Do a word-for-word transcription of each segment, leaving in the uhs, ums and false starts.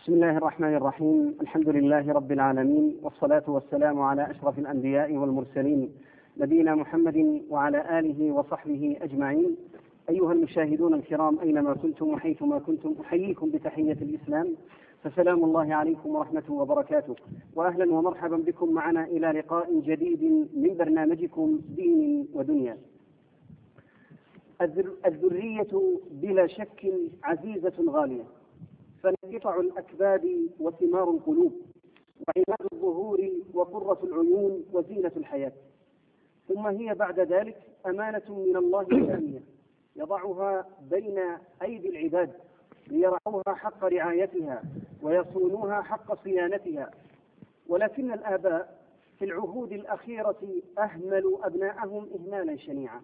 بسم الله الرحمن الرحيم. الحمد لله رب العالمين، والصلاة والسلام على أشرف الأنبياء والمرسلين نبينا محمد وعلى آله وصحبه أجمعين. أيها المشاهدون الكرام أينما كنتم وحيثما كنتم، أحييكم بتحية الإسلام، فسلام الله عليكم ورحمته وبركاته، وأهلا ومرحبا بكم معنا إلى لقاء جديد من برنامجكم دين ودنيا. الذرية بلا شك عزيزة غالية، فنقطع الأكباد وثمار القلوب، وعماد الظهور وقرة العيون وزينة الحياة. ثم هي بعد ذلك أمانة من الله سامية يضعها بين أيدي العباد ليرعوها حق رعايتها ويصونوها حق صيانتها. ولكن الآباء في العهود الأخيرة أهملوا أبناءهم إهمالا شنيعا.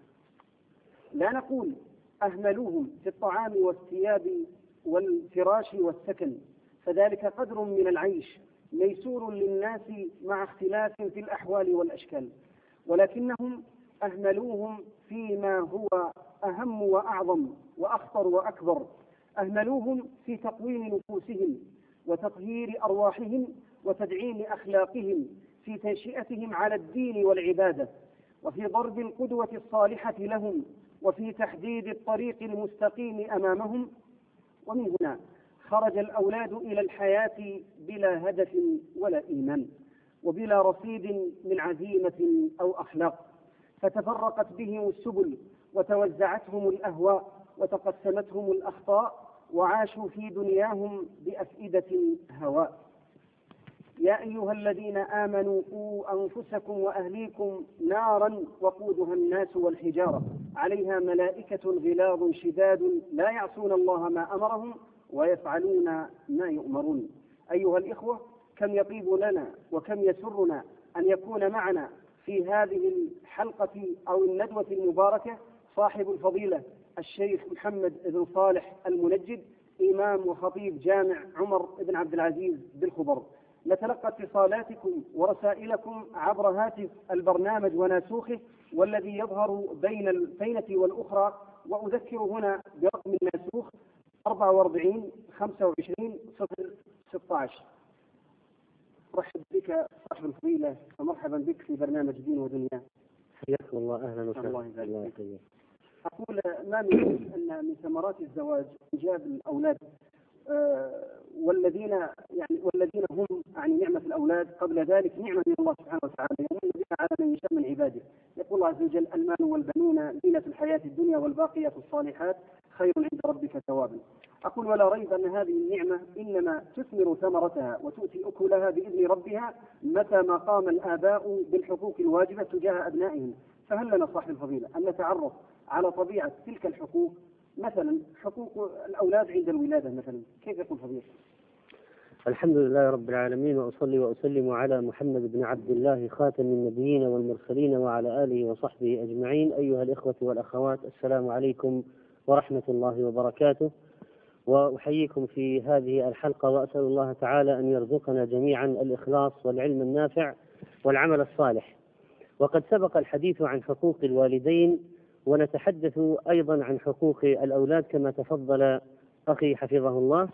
لا نقول أهملوهم في الطعام والثياب والفراش والسكن، فذلك قدر من العيش ميسور للناس مع اختلاف في الأحوال والأشكال، ولكنهم أهملوهم فيما هو أهم وأعظم وأخطر وأكبر. أهملوهم في تقويم نفوسهم وتطهير أرواحهم وتدعيم أخلاقهم، في تنشئتهم على الدين والعبادة، وفي ضرب القدوة الصالحة لهم، وفي تحديد الطريق المستقيم أمامهم. ومن هنا خرج الأولاد إلى الحياة بلا هدف ولا إيمان، وبلا رصيد من عزيمة أو أخلاق، فتفرقت بهم السبل وتوزعتهم الأهواء وتقسمتهم الأخطاء، وعاشوا في دنياهم بأفئدة هواء. يا أيها الذين آمنوا قوا أنفسكم وأهليكم نارا وقودها الناس والحجارة عليها ملائكة غلاظ شداد لا يعصون الله ما أمرهم ويفعلون ما يؤمرون. أيها الإخوة، كم يطيب لنا وكم يسرنا أن يكون معنا في هذه الحلقة أو الندوة المباركة صاحب الفضيلة الشيخ محمد بن صالح المنجد، إمام وخطيب جامع عمر بن عبد العزيز بالخبر. نتلقى اتصالاتكم ورسائلكم عبر هاتف البرنامج وناسوخه، والذي يظهر بين الفينة والأخرى، وأذكر هنا برقم الناسوخ أربعة وأربعين خمسة وعشرين صفر ستة عشر. رحب بك صاحب الفضيلة ومرحبا بك في برنامج دين ودنيا. حياكم الله، أهلا وسهلا. الله يبارك فيك. أقول ما من أن من ثمرات الزواج إنجاب الأولاد، أه والذين يعني والذين هم يعني نعمة الأولاد قبل ذلك نعمة من الله سبحانه وتعالى، يمن بها على من يشاء من عباده. يقول الله عز وجل: المال والبنون زينة الحياة الدنيا والباقيات الصالحات خير عند ربك ثوابا. أقول ولا ريب أن هذه النعمة إنما تثمر ثمرتها وتؤتي أكلها بإذن ربها متى ما قام الآباء بالحقوق الواجبة تجاه أبنائهم. فهل لنا صاحب الفضيلة أن نتعرف على طبيعة تلك الحقوق، مثلا حقوق الأولاد عند الولادة مثلا، كيف يكون فضيلة؟ الحمد لله رب العالمين، وأصلي وأسلم على محمد بن عبد الله خاتم النبيين والمرسلين وعلى آله وصحبه أجمعين. أيها الإخوة والأخوات، السلام عليكم ورحمة الله وبركاته، وأحييكم في هذه الحلقة، وأسأل الله تعالى أن يرزقنا جميعا الإخلاص والعلم النافع والعمل الصالح. وقد سبق الحديث عن حقوق الوالدين، ونتحدث أيضا عن حقوق الأولاد كما تفضل أخي حفظه الله.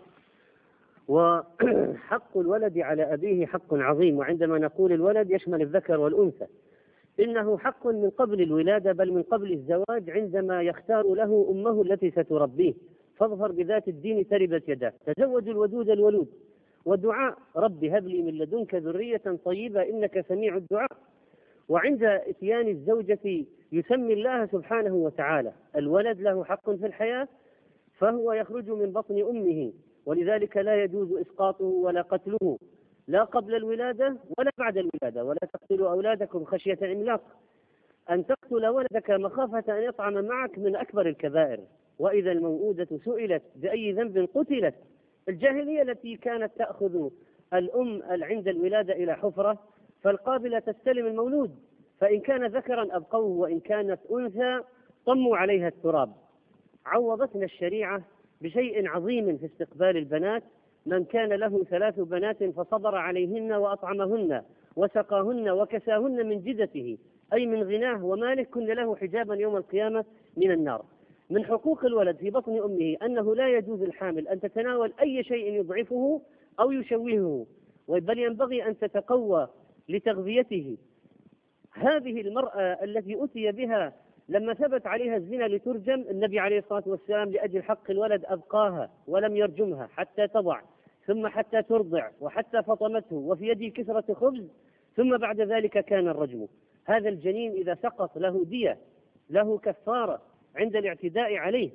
وحق الولد على أبيه حق عظيم، وعندما نقول الولد يشمل الذكر والأنثى. إنه حق من قبل الولادة، بل من قبل الزواج، عندما يختار له أمه التي ستربيه. فاظفر بذات الدين تربت يداك. تزوج الودود الولود. ودعاء رب هب لي من لدنك ذرية طيبة إنك سميع الدعاء. وعند إتيان الزوجة يسمي الله سبحانه وتعالى. الولد له حق في الحياة، فهو يخرج من بطن أمه، ولذلك لا يجوز إسقاطه ولا قتله، لا قبل الولادة ولا بعد الولادة. ولا تقتلوا أولادكم خشية إملاق. أن تقتل ولدك مخافة أن يطعم معك من أكبر الكبائر. وإذا الموءودة سئلت بأي ذنب قتلت. الجاهلية التي كانت تأخذ الأم عند الولادة إلى حفرة، فالقابلة تستلم المولود، فإن كان ذكرا أبقوه، وإن كانت أنثى طموا عليها التراب. عوضتنا الشريعة بشيء عظيم في استقبال البنات. من كان له ثلاث بنات فصبر عليهن وأطعمهن وسقاهن وكساهن من جدته، أي من غناه وماله، كن له حجابا يوم القيامة من النار. من حقوق الولد في بطن أمه أنه لا يجوز الحامل أن تتناول أي شيء يضعفه أو يشوهه، بل ينبغي أن تتقوى لتغذيته. هذه المرأة التي أتي بها لما ثبت عليها الزنا لترجم، النبي عليه الصلاة والسلام لأجل حق الولد أبقاها ولم يرجمها حتى تضع، ثم حتى ترضع، وحتى فطمته وفي يده كسرة خبز، ثم بعد ذلك كان الرجم. هذا الجنين إذا سقط له دية، له كفارة عند الاعتداء عليه.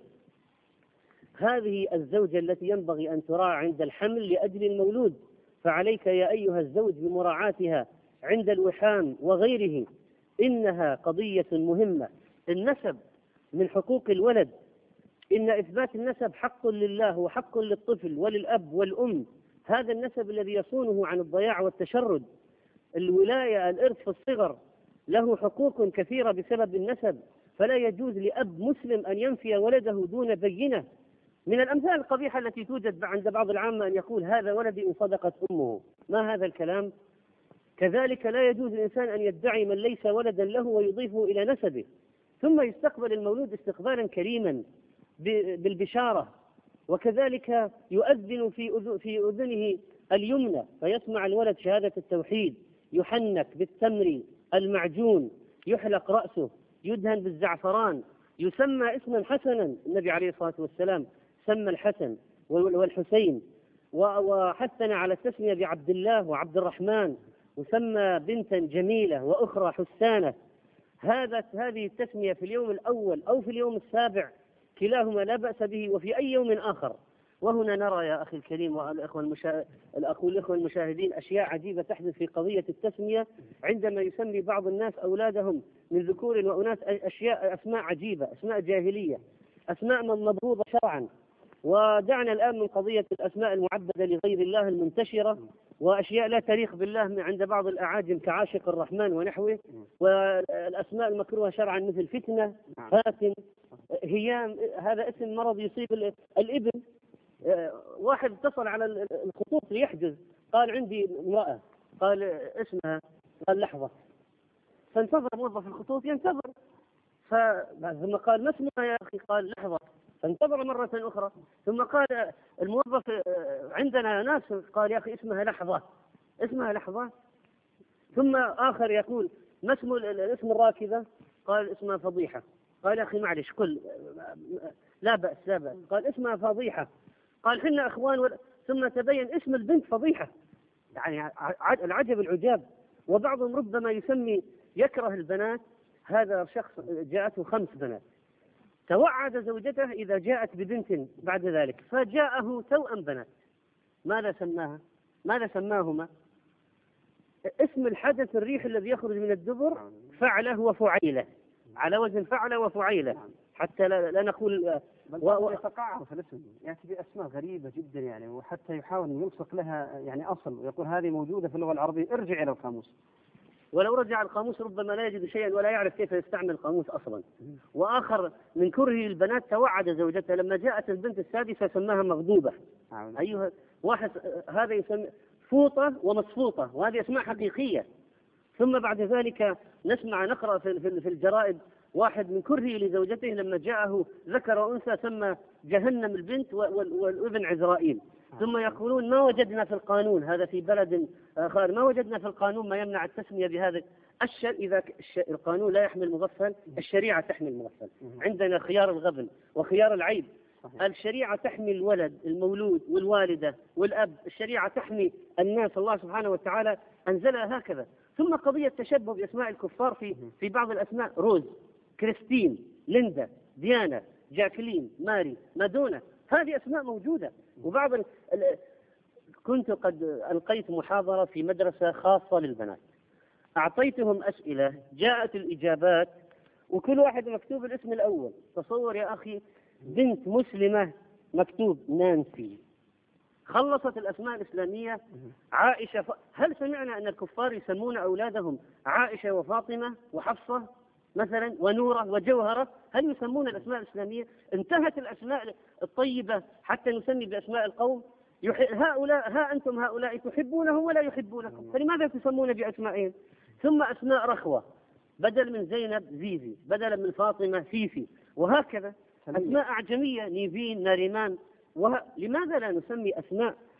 هذه الزوجة التي ينبغي أن تراعى عند الحمل لأجل المولود، فعليك يا أيها الزوج بمراعاتها عند الوحام وغيره. إنها قضية مهمة. النسب من حقوق الولد، إن إثبات النسب حق لله وحق للطفل وللأب والأم. هذا النسب الذي يصونه عن الضياع والتشرد. الولاية، الإرث في الصغر له حقوق كثيرة بسبب النسب، فلا يجوز لأب مسلم أن ينفي ولده دون بينة. من الأمثال القبيحة التي توجد عند بعض العامة أن يقول هذا ولدي إن صدقت أمه. ما هذا الكلام؟ كذلك لا يجوز الإنسان أن يدعي من ليس ولدا له ويضيفه إلى نسبه، ثم يستقبل المولود استقبالا كريما بالبشارة، وكذلك يؤذن في في أذنه اليمنى فيسمع الولد شهادة التوحيد، يحنك بالتمر المعجون، يحلق رأسه، يدهن بالزعفران، يسمى اسما حسنا. النبي عليه الصلاة والسلام سمى الحسن والحسين، وحثنا على التسمية بعبد الله وعبد الرحمن، وسمى بنتا جميلة وأخرى حسانة. هذا هذه التسمية في اليوم الأول أو في اليوم السابع كلاهما لا بأس به، وفي أي يوم آخر. وهنا نرى يا أخي الكريم والأخوة المشا... الأخوة الأخوة المشاهدين أشياء عجيبة تحدث في قضية التسمية، عندما يسمي بعض الناس أولادهم من ذكور وأناث أشياء أسماء عجيبة، أسماء جاهلية، أسماء من مضبوطة شرعا. ودعنا الآن من قضية الأسماء المعبدة لغير الله المنتشرة، وأشياء لا تليق بالله عند بعض الأعاجم كعاشق الرحمن ونحوه، والأسماء المكروهة شرعا مثل فتنة، فاتن، هيام. هذا اسم مرض يصيب الابن. واحد اتصل على الخطوط ليحجز، قال عندي امرأة، قال اسمها، قال لحظة، فانتظر موظف الخطوط ينتظر، ثم قال ما اسمها يا أخي؟ قال لحظة، فانتظر مرة أخرى، ثم قال الموظف عندنا ناس، قال يا أخي اسمها لحظة، اسمها لحظة. ثم آخر يقول ما اسم الاسم الراكبة؟ قال اسمها فضيحة. قال يا أخي معلش قل لا بأس لا بأس. قال اسمها فضيحة. قال حنا أخوان ولا... ثم تبين اسم البنت فضيحة. يعني العجب العجاب. وبعضهم ربما يسمي يكره البنات. هذا شخص جاءته خمس بنات، توعد زوجته إذا جاءت ببنت بعد ذلك، فجاءه توأم بنات. ماذا سماها؟ ماذا سماهما؟ اسم الحدث الريح الذي يخرج من الدبر فعله وفعيله، على وزن فعله وفعيله، حتى لا, لا نقول و... يتقاعد في الاسم، يأتي بأسماء غريبة جدا يعني، وحتى يحاول أن يلصق لها يعني أصل، ويقول هذه موجودة في اللغة العربية، ارجع إلى القاموس. ولو رجع القاموس ربما لا يجد شيئا ولا يعرف كيف يستعمل القاموس أصلا. وآخر من كره البنات توعد زوجته لما جاءت البنت السادسة سماها مغضوبة. أيها واحد هذا يسمى فوطة ومصفوطة، وهذه أسماء حقيقية. ثم بعد ذلك نسمع نقرأ في في الجرائد واحد من كره لزوجته لما جاءه ذكر وأنثى سمى جهنم البنت والابن عزرائيل. ثم يقولون ما وجدنا في القانون، هذا في بلد آخر، ما وجدنا في القانون ما يمنع التسمية بهذا الشر. إذا القانون لا يحمل مغفل، الشريعة تحمل مغفل. عندنا خيار الغبن وخيار العيب. الشريعة تحمي الولد المولود والوالدة والأب، الشريعة تحمي الناس. الله سبحانه وتعالى أنزلها هكذا. ثم قضية تشبه بأسماء الكفار في في بعض الأسماء، روز، كريستين، ليندا، ديانا، جاكلين، ماري، مادونا، هذه أسماء موجودة. وبعض ال... كنت قد ألقيت محاضرة في مدرسة خاصة للبنات، أعطيتهم أسئلة، جاءت الإجابات وكل واحد مكتوب الاسم الأول. تصور يا أخي بنت مسلمة مكتوب نانسي. خلصت الأسماء الإسلامية عائشة. ف... هل سمعنا أن الكفار يسمون أولادهم عائشة وفاطمة وحفصة مثلا ونورة وجوهرة؟ هل يسمون الأسماء الإسلامية؟ انتهت الأسماء الطيبة حتى نسمي بأسماء القوم. يح... هؤلاء ها أنتم هؤلاء تحبونهم ولا يحبونكم، فلماذا تسمون بأسمائهم؟ ثم أسماء رخوة، بدل من زينب زيزي، بدلا من فاطمة فيفي، وهكذا أسماء أعجمية، نيفين، ناريمان. وه... لماذا لا نسمي أسماء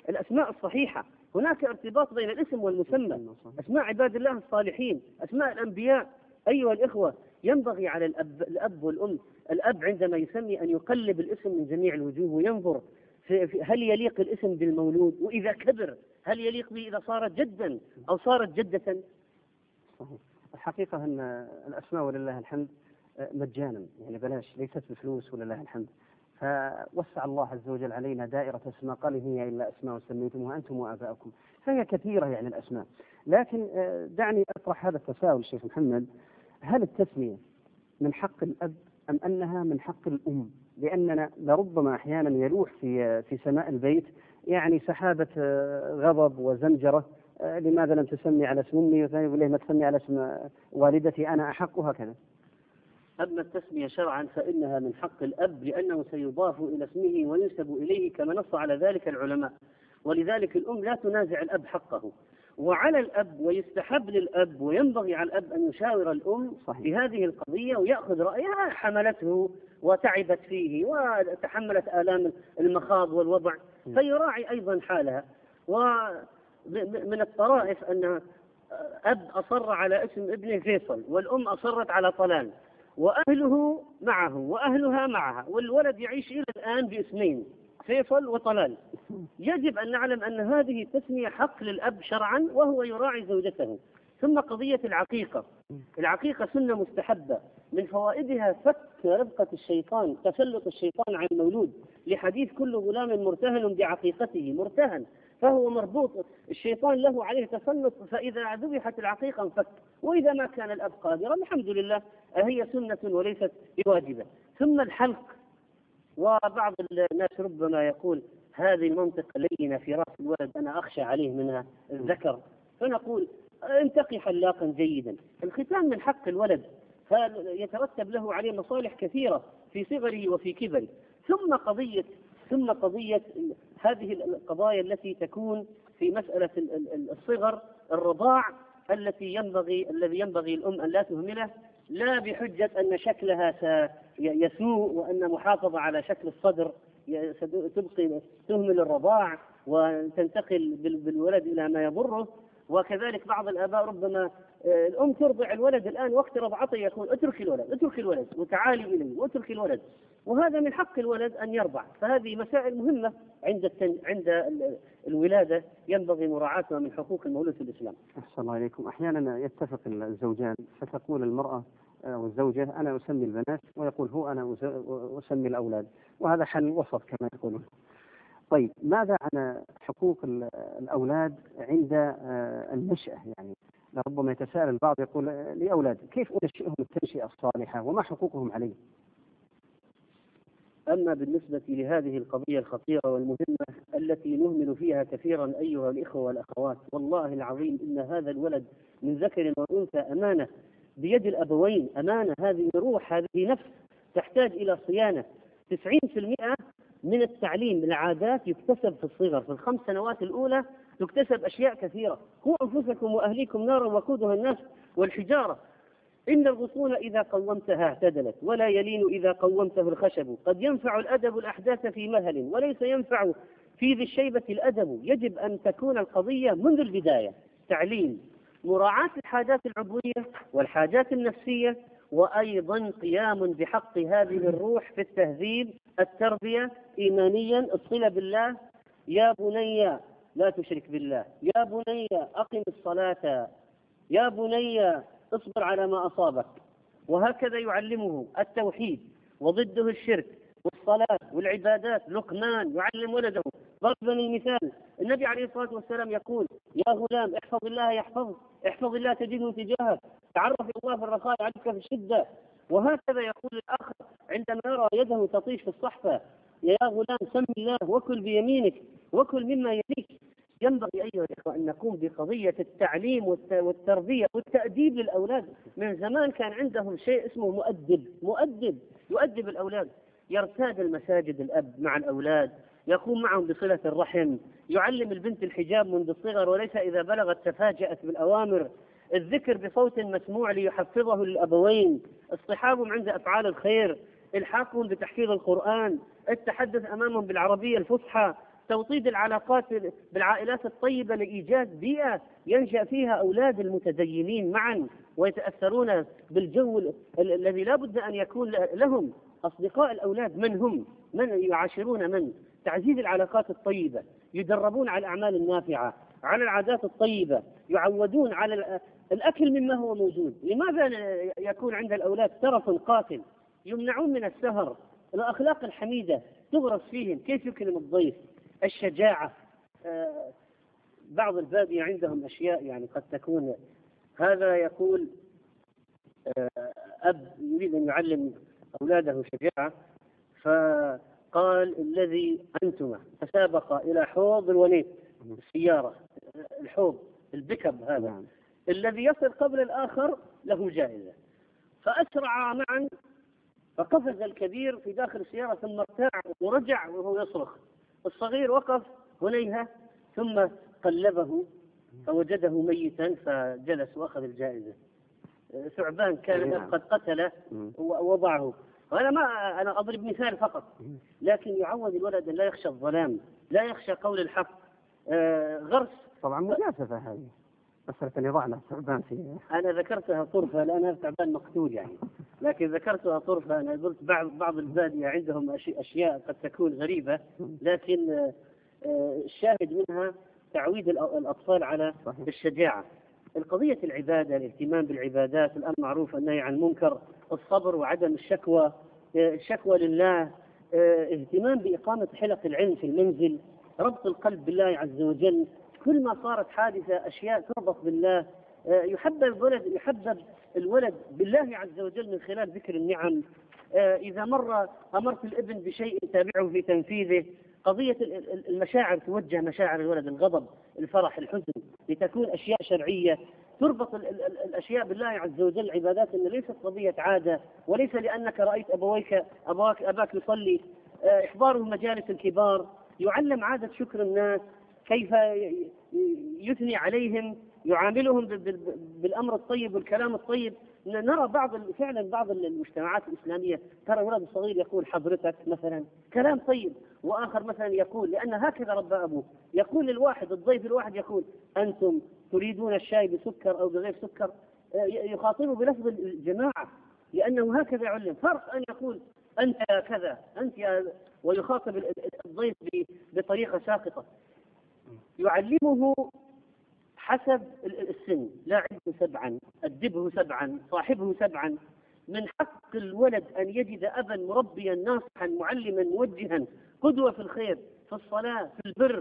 الأسماء الصحيحة. هناك ارتباط بين الاسم والمسمى، أسماء عباد الله الصالحين، أسماء الأنبياء. أيها الإخوة، ينبغي على الأب, الأب والأم، الأب عندما يسمي أن يقلب الاسم من جميع الوجوه وينظر في في هل يليق الاسم بالمولود، وإذا كبر هل يليق به إذا صارت جدا أو صارت جدة. صحيح. الحقيقة أن الأسماء ولله الحمد مجانا، يعني بلاش، ليست بفلوس ولله الحمد. فوسع الله عز وجل علينا دائرة أسماء، قال هي إلا أسماء سميتموها أنتم وآباؤكم، فهي كثيرة يعني الأسماء. لكن دعني أطرح هذا التساؤل شيخ محمد، هل التسمية من حق الأب أم أنها من حق الأم؟ لأننا لربما أحيانا يلوح في في سماء البيت يعني سحابة غضب وزمجرة، لماذا لم تسمي على اسم أمي، وثاني يقول ليه ما تسمي على اسم والدتي أنا أحق، وهكذا. أما التسمية شرعا فإنها من حق الأب، لأنه سيضاف إلى اسمه وينسب إليه كما نص على ذلك العلماء، ولذلك الأم لا تنازع الأب حقه، وعلى الأب ويستحب للأب وينبغي على الأب أن يشاور الأم في هذه القضية ويأخذ رأيها، حملته وتعبت فيه وتحملت آلام المخاض والوضع، فيراعي أيضا حالها. ومن الطرائف أن أب أصر على اسم ابنه فيصل والأم أصرت على طلال، وأهله معه وأهلها معها، والولد يعيش إلى الآن باسمين فيصل وطلال. يجب أن نعلم أن هذه التسمية حق للأب شرعا وهو يراعي زوجته. ثم قضية العقيقة، العقيقة سنة مستحبة، من فوائدها فك ربقة الشيطان، تسلط الشيطان على المولود، لحديث كل غلام مرتهن بعقيقته، مرتهن فهو مربوط، الشيطان له عليه تسلط، فإذا ذبحت العقيقة انفك. وإذا ما كان الأب قادرا الحمد لله، هي سنة وليست بواجبة. ثم الحلق، وبعض الناس ربما يقول هذه المنطقة لينة في رأس الولد أنا أخشى عليه منها الذكر، فنقول انتقي حلاقا جيدا. الختان من حق الولد، فيترتب له عليه مصالح كثيرة في صغره وفي كبره. ثم قضية ثم قضية هذه القضايا التي تكون في مسألة الصغر، الرضاع التي ينبغي الذي ينبغي الأم أن لا تهمله، لا بحجة أن شكلها سيسوء وأن محافظة على شكل الصدر تبقي تهمل الرضاع وتنتقل بالولد إلى ما يضره. وكذلك بعض الآباء ربما الأم ترضع الولد الآن وقت رضعته يقول اترك الولد اترك الولد وتعالي إلي واترك الولد، وهذا من حق الولد أن يرضع. فهذه مسائل مهمة عند التن... عند الولادة ينبغي مراعاتها من حقوق المولود في الإسلام. أحسن الله عليكم. أحيانا يتفق الزوجان فتقول المرأة والزوجة أنا أسمي البنات، ويقول هو أنا أسمي الأولاد، وهذا حل وسط كما يقولون. طيب ماذا عن حقوق الأولاد عند النشأة؟ يعني ربما يتساءل البعض يقول لأولاد كيف أنشئهم التنشئة الصالحة وما حقوقهم علي؟ أما بالنسبة لهذه القضية الخطيرة والمهمة التي نهمل فيها كثيرا أيها الإخوة والأخوات، والله العظيم إن هذا الولد من ذكر وأنثى أمانة بيد الأبوين، أمانة، هذه روح، هذه نفس تحتاج إلى صيانة. تسعين في المئة من التعليم العادات يكتسب في الصغر، في الخمس سنوات الأولى تكتسب أشياء كثيرة. قوا أنفسكم وأهليكم نارا وقودها الناس والحجارة. إن الغصون إذا قومتها اعتدلت ولا يلين إذا قومته الخشب. قد ينفع الأدب الأحداث في مهل وليس ينفع في ذي الشيبة الأدب. يجب أن تكون القضية منذ البداية تعليم، مراعاة الحاجات العضوية والحاجات النفسية، وأيضا قيام بحق هذه الروح في التهذيب، التربية إيمانيا، الصلة بالله. يا بني لا تشرك بالله، يا بني أقم الصلاة، يا بني اصبر على ما أصابك. وهكذا يعلمه التوحيد وضده الشرك والصلاة والعبادات. لقمان يعلم ولده ضربا المثال. النبي عليه الصلاة والسلام يقول يا غلام احفظ الله يحفظك، احفظ الله تجده تجاهك، تعرف الله في الرخاء يعرفك في الشدة. وهكذا يقول الآخر عندما يرى يده تطيش في الصحفة يا غلام سم الله وكل بيمينك وكل مما يليك. ينبغي أيها الإخوة أن نقوم بقضية التعليم والتربية والتأديب للأولاد. من زمان كان عندهم شيء اسمه مؤدب، مؤدب يؤدب الأولاد، يرتاد المساجد الأب مع الأولاد، يقوم معهم بصلة الرحم، يعلم البنت الحجاب منذ الصغر وليس إذا بلغت تفاجأت بالأوامر، الذكر بصوت مسموع ليحفظه للأبوين، اصطحابهم عند أفعال الخير، الحاقهم بتحفيظ القرآن، التحدث أمامهم بالعربية الفصحى. توطيد العلاقات بالعائلات الطيبة لإيجاد بيئة ينشأ فيها أولاد المتدينين معا ويتأثرون بالجو ال- الذي لا بد أن يكون لهم. أصدقاء الأولاد من هم؟ من يعاشرون من؟ تعزيز العلاقات الطيبة، يدربون على الأعمال النافعة، على العادات الطيبة، يعودون على الأكل مما هو موجود. لماذا يكون عند الأولاد ترف قاتل؟ يمنعون من السهر. الأخلاق الحميدة تغرس فيهم، كيف يكرم الضيف، الشجاعة. آه، بعض البادية عندهم أشياء يعني قد تكون، هذا يقول آه، أب يريد أن يعلم أولاده شجاعة، فقال الذي أنتما تسابق إلى حوض الونيت السيارة، الحوض البكب هذا، الذي يصل قبل الآخر له جائزة. فأسرعا معا، فقفز الكبير في داخل السيارة ثم ارتاع ورجع وهو يصرخ. الصغير وقف هنيهة ثم قلبه فوجده ميتا فجلس وأخذ الجائزة. ثعبان كان قد قتله ووضعه. وأنا ما أنا أضرب مثال فقط، لكن يعود الولد أن لا يخشى الظلام، لا يخشى قول الحق. آه غرس طبعا مجازفة هذه مسألة اللي ضعنا ثعبان فيه. أنا ذكرتها طرفة لأنها ثعبان مقتول يعني، لكن ذكرتها طرفة. أنا قلت بعض بعض البادية عندهم أشياء قد تكون غريبة، لكن آه الشاهد منها تعويد الأطفال على الشجاعة. القضية العبادة، الاهتمام بالعبادات، الأمر معروف النهي عن المنكر، الصبر وعدم الشكوى، الشكوى لله، اهتمام بإقامة حلق العلم في المنزل، ربط القلب بالله عز وجل. كل ما صارت حادثة أشياء تربط بالله، يحبب الولد يحبب الولد بالله عز وجل من خلال ذكر النعم. إذا مر أمرت الابن بشيء تابعه في تنفيذه. قضية المشاعر، توجه مشاعر الولد، الغضب، الفرح، الحزن، لتكون أشياء شرعية تربط الأشياء بالله عز وجل، عبادات إن ليست قضية عادة، وليس لأنك رأيت أبويك أباك, أباك يصلي. إحضاره مجالس الكبار، يعلم عادة شكر الناس، كيف يثني عليهم، يعاملهم بالأمر الطيب والكلام الطيب. نرى بعض فعلا بعض المجتمعات الإسلامية ترى ولد الصغير يقول حضرتك مثلا، كلام طيب، وآخر مثلا يقول، لأن هكذا ربى أبوه، يقول للواحد الضيف الواحد يقول أنتم تريدون الشاي بسكر أو بغير سكر، يخاطبه بلفظ الجماعة، لأنه هكذا يعلم. فرق أن يقول أنت يا كذا، أنت يا، ويخاطب الضيف بطريقة ساقطة. يعلمه حسب السن، لا عده سبعا، أدبه سبعا، صاحبه سبعا. من حق الولد أن يجد أبا مربيا ناصحا معلما موجها، قدوة في الخير، في الصلاة، في البر.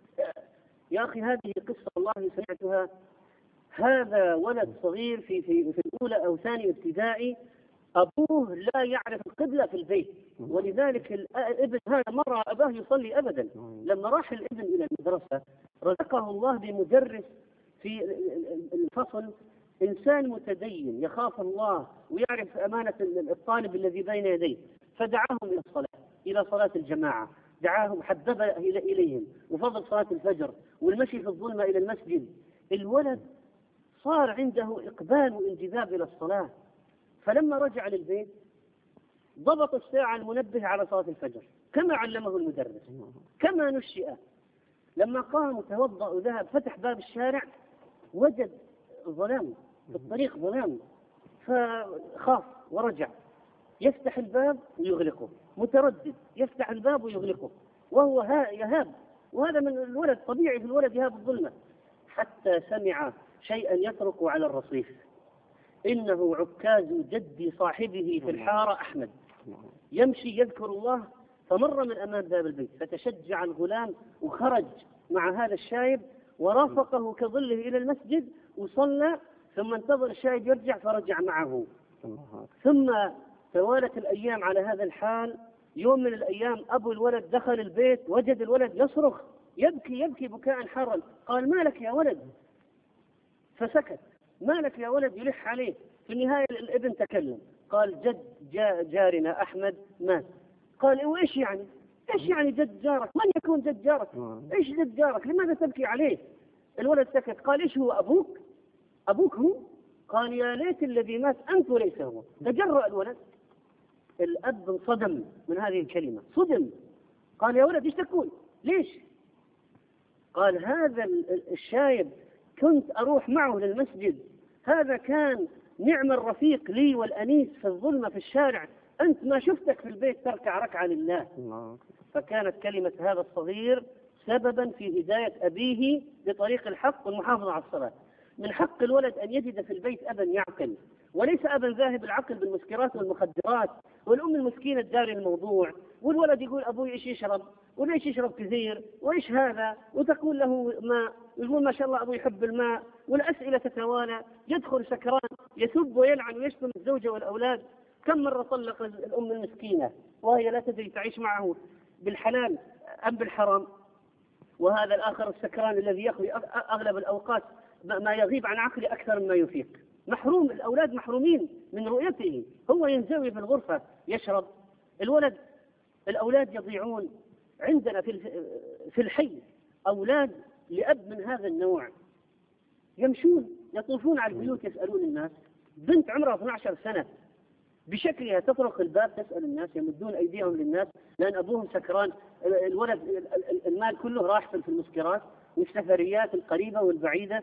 يا أخي هذه قصة والله سمعتها. هذا ولد صغير في في في الأولى أو ثاني ابتدائي، أبوه لا يعرف القبلة في البيت، ولذلك الابن هذا مرة أباه يصلي أبدا. لما راح الابن إلى المدرسة رزقه الله بمدرس في الفصل إنسان متدين يخاف الله ويعرف أمانة الطالب الذي بين يديه، فدعاهم إلى الصلاة، إلى صلاة الجماعة، دعاهم، حبب إليهم وفضل صلاة الفجر والمشي في الظلمة إلى المسجد. الولد صار عنده إقبال وانجذاب إلى الصلاة. فلما رجع للبيت ضبط الساعة المنبه على صلاة الفجر كما علمه المدرس، كما نشئ. لما قام وتوضأ وذهب فتح باب الشارع وجد ظلام في الطريق، ظلام، فخاف ورجع، يفتح الباب ويغلقه، متردد، يفتح الباب ويغلقه، وهو يهاب. وهذا من الولد، طبيعي في الولد يهاب الظلمة. حتى سمع شيئا يطرق على الرصيف، إنه عكاز جدي صاحبه في الحارة أحمد، يمشي يذكر الله. فمر من أمام باب البيت، فتشجع الغلام وخرج مع هذا الشايب ورافقه كظله إلى المسجد وصلى، ثم انتظر الشايب يرجع فرجع معه. ثم توالت الأيام على هذا الحال. يوم من الأيام أبو الولد دخل البيت وجد الولد يصرخ يبكي يبكي بكاء حارا. قال ما لك يا ولد؟ فسكت. ما لك يا ولد؟ يلح عليه. في النهاية الابن تكلم، قال جد جا جارنا أحمد مات. قال وإيش يعني؟ إيش يعني جد جارك؟ من يكون جد جارك؟ إيش جد جارك؟ لماذا تبكي عليه؟ الولد سكت. قال إيش هو أبوك؟ أبوك هو؟ قال يا ليت الذي مات أنت وليس هو. تجرأ الولد. الأب انصدم من هذه الكلمة، صدم. قال يا ولد إيش تقول؟ ليش؟ قال هذا الشايب كنت أروح معه للمسجد، هذا كان نعم الرفيق لي والأنيس في الظلمة في الشارع، أنت ما شفتك في البيت تركع ركعة لله. فكانت كلمة هذا الصغير سببا في هداية أبيه بطريق الحق والمحافظة على الصلاة. من حق الولد أن يجد في البيت أبا يعقل، وليس أبا ذاهب العقل بالمسكرات والمخدرات، والأم المسكينة تداري الموضوع، والولد يقول أبوي إيش يشرب وليش يشرب كثير وإيش هذا، وتقول له ماء يقول ما شاء الله أبوي يحب الماء، والأسئلة تتوالى، يدخل سكران يسب ويلعن ويشتم الزوجة والأولاد. كم مرة طلق الأم المسكينة وهي لا تدري تعيش معه بالحلال أم بالحرام. وهذا الآخر السكران الذي يقضي أغلب الأوقات ما يغيب عن عقله أكثر مما يفيق، محروم، الأولاد محرومين من رؤيته، هو ينزوي في الغرفة يشرب. الولد الأولاد يضيعون. عندنا في في الحي أولاد لأب من هذا النوع يمشون يطوفون على البيوت يسألون الناس، بنت عمرها اثنتي عشرة سنة بشكلها تطرق الباب تسأل الناس، يمدون أيديهم للناس لأن أبوهم سكران. الولد المال كله راح في المسكرات والسفريات القريبة والبعيدة،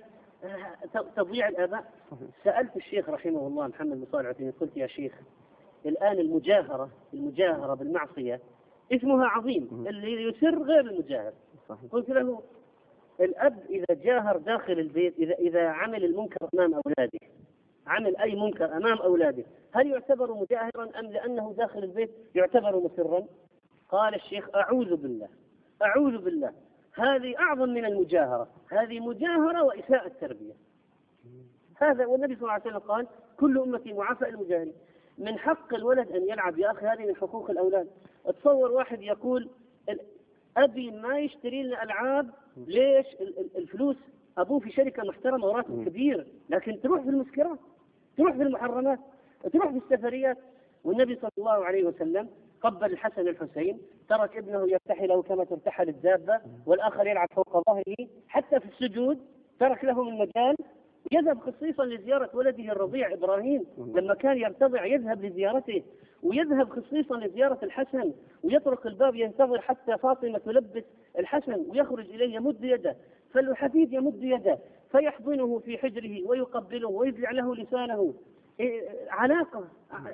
تضيع الآباء. سألت الشيخ رحمه الله محمد بن صالح العثيمين قلت يا شيخ الآن المجاهرة المجاهرة بالمعصية اسمها عظيم، اللي يسر غير المجاهر. قلت له الأب إذا جاهر داخل البيت، إذا إذا عمل المنكر أمام أولاده، عمل أي منكر أمام أولاده، هل يعتبر مجاهرا أم لأنه داخل البيت يعتبر مسرا؟ قال الشيخ أعوذ بالله أعوذ بالله، هذه أعظم من المجاهرة، هذه مجاهرة وإساءة التربية. هذا والنبي صلى الله عليه وسلم قال كل أمتي معافى المجاهرين. من حق الولد أن يلعب يا أخي، هذه من حقوق الأولاد. تصور واحد يقول أبي ما يشتري لنا ألعاب، ليش؟ الفلوس، أبوه في شركة محترمة وراتب كبير، لكن تروح في المسكرات، تروح في المحرمات، تروح في السفريات. والنبي صلى الله عليه وسلم قبل الحسن الحسين، ترك ابنه يرتحله كما ترتحل الدابة والآخر يلعب فوق ظهره، حتى في السجود ترك لهم المجال. يذهب خصيصا لزيارة ولده الرضيع إبراهيم لما كان يرتضع، يذهب لزيارته، ويذهب خصيصا لزيارة الحسن، ويطرق الباب ينتظر حتى فاطمة تلبس الحسن ويخرج إليه يمد يده، فالحفيد يمد يده فيحضنه في حجره ويقبله ويدلع له لسانه. علاقة،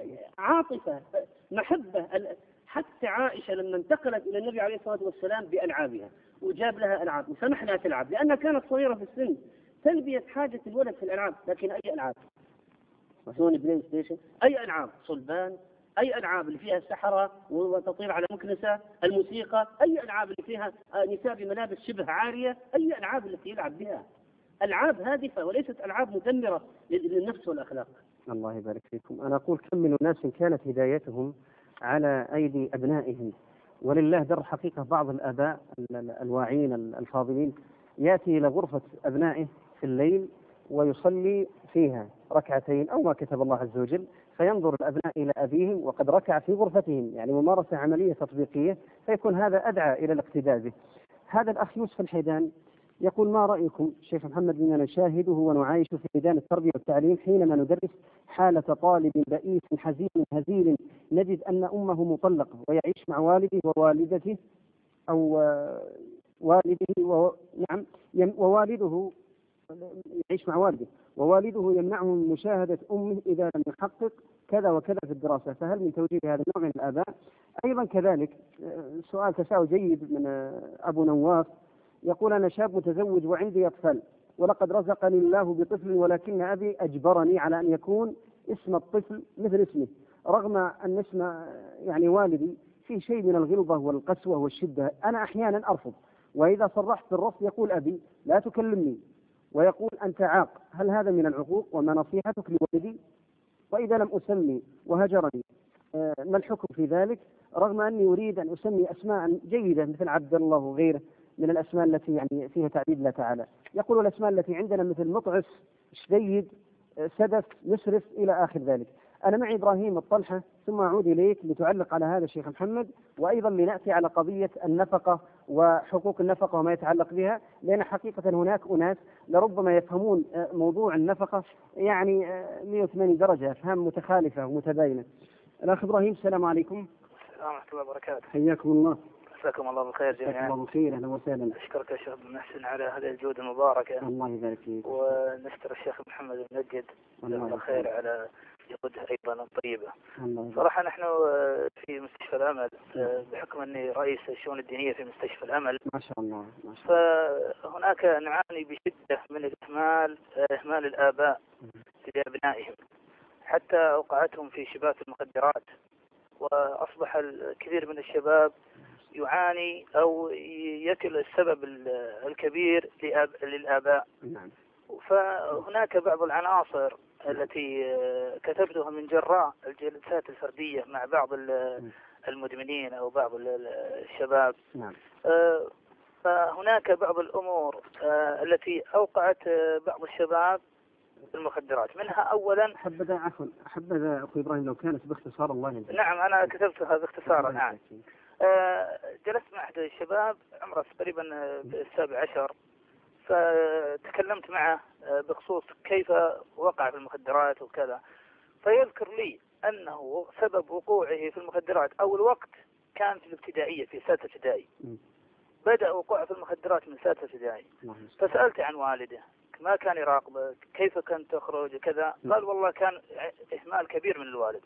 عاطفة، محبة. حتى عائشة لما انتقلت إلى النبي عليه الصلاة والسلام بألعابها وجاب لها ألعاب وسمح لها تلعب لأنها كانت صغيرة في السن، تلبية حاجة الولد في الألعاب. لكن أي ألعاب؟ سوني بلاي ستيشن، أي ألعاب؟ صلبان، أي ألعاب اللي فيها السحرة وتطير على مكنسة، الموسيقى، أي ألعاب اللي فيها نساء بملابس شبه عارية، أي ألعاب التي يلعب بها؟ ألعاب هادفة وليست ألعاب مدمرة للنفس والأخلاق. الله يبارك فيكم. أنا أقول كم من الناس كانت هدايتهم على أيدي أبنائهم، ولله در حقيقة بعض الآباء الواعين الفاضلين يأتي إلى غرفة أبنائه في الليل ويصلي فيها ركعتين أو ما كتب الله عز وجل، فينظر الأبناء إلى أبيهم وقد ركع في غرفتهم، يعني ممارسة عملية تطبيقية، فيكون هذا أدعى إلى الاقتداء به. هذا الأخ يوسف الحيدان يقول ما رأيكم شيخ محمد بنا نشاهده ونعايش في ميدان التربية والتعليم حينما ندرس حالة طالب بئيس حزين هزيل، نجد أن أمه مطلقة ويعيش مع والده ووالدته أو والده و... نعم ووالده يعيش مع والده ووالده يمنعه من مشاهدة أمه إذا لم يحقق كذا وكذا في الدراسة، فهل من توجيه هذا النوع من الآباء؟ أيضا كذلك سؤال تساؤل جيد من أبو نواف يقول أنا شاب متزوج وعندي أطفال ولقد رزقني الله بطفل، ولكن أبي أجبرني على أن يكون اسم الطفل مثل اسمه، رغم أن اسم يعني والدي فيه شيء من الغلظة والقسوة والشدة. أنا أحيانا أرفض، وإذا صرحت بالرفض يقول أبي لا تكلمني ويقول أنت عاق. هل هذا من العقوق؟ وما نصيحتك لوالدي؟ وإذا لم أسمي وهجرني ما الحكم في ذلك، رغم أني أريد أن أسمي أسماء جيدة مثل عبد الله وغيره من الأسماء التي يعني فيها تعبيد الله تعالى. يقول الأسماء التي عندنا مثل مطعس، شديد، سدف، مسرف إلى آخر ذلك. أنا معي إبراهيم الطلحة، ثم أعود إليك لتعلق على هذا الشيخ محمد، وأيضا لنأتي على قضية النفقة وحقوق النفقة وما يتعلق بها، لأن حقيقة هناك أناس لربما يفهمون موضوع النفقة يعني مئة وثمانين درجة أفهام متخالفة ومتباينة. الأخ إبراهيم السلام عليكم. السلام ورحمة الله وبركاته. حياكم الله. مساكم الله بالخير جميعا. الله بالخير، اهلا وسهلا. اشكرك يا شيخ عبد المحسن على هذه الجهود المباركه. الله يبارك فيك. ونشكر الشيخ محمد المنجد جزاه الله خير على جهوده ايضا الطيبه. صراحه نحن في مستشفى الامل بحكم اني رئيس الشؤون الدينيه في مستشفى الامل. ما شاء الله ما شاء الله. فهناك نعاني بشده من الاهمال اهمال الاباء لابنائهم، حتى اوقعتهم في شباك المخدرات، واصبح الكثير من الشباب يعاني أو يكل السبب الكبير للآباء. فهناك بعض العناصر التي كتبتها من جراء الجلسات الفردية مع بعض المدمنين أو بعض الشباب. فهناك بعض الأمور التي أوقعت بعض الشباب المخدرات، منها أولا حبذا عفوا حبذا أخوي إبراهيم لو كانت باختصار. الله يجزاك. نعم أنا كتبتها باختصار الآن. أه جلست مع أحد الشباب عمره تقريبا السابع عشر، فتكلمت معه بخصوص كيف وقع في المخدرات وكذا، فيذكر لي أنه سبب وقوعه في المخدرات أول وقت كان في الابتدائية في سادسة ابتدائي، بدأ وقوعه في المخدرات من سادسة ابتدائي. فسألت عن والده ما كان يراقبه كيف كان تخرج كذا، قال والله كان إهمال كبير من الوالد.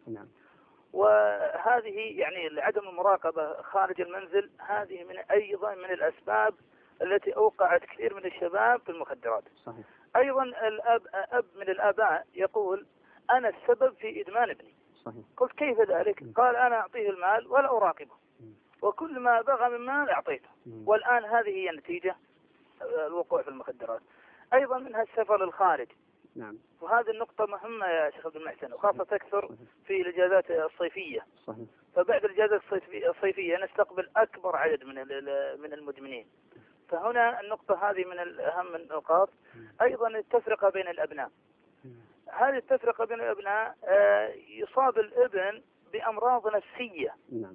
وهذه يعني عدم المراقبة خارج المنزل، هذه من أيضا من الأسباب التي أوقعت كثير من الشباب في المخدرات. صحيح. أيضا الأب أب من الآباء يقول أنا السبب في إدمان ابني. صحيح. قلت كيف ذلك؟ م. قال أنا أعطيه المال ولا أراقبه، م. وكل ما بغى من مال أعطيته، م. والآن هذه هي النتيجة الوقوع في المخدرات. أيضا منها السفر للخارج. نعم. وهذه النقطة مهمة يا شيخ عبد المحسن، وخاصة تكثر في الإجازات الصيفية. صحيح. فبعد الإجازات الصيفية نستقبل أكبر عدد من من المدمنين. فهنا النقطة هذه من الأهم النقاط. أيضا التفرقة بين الأبناء. هذه التفرقة بين الأبناء يصاب الابن بأمراض نفسية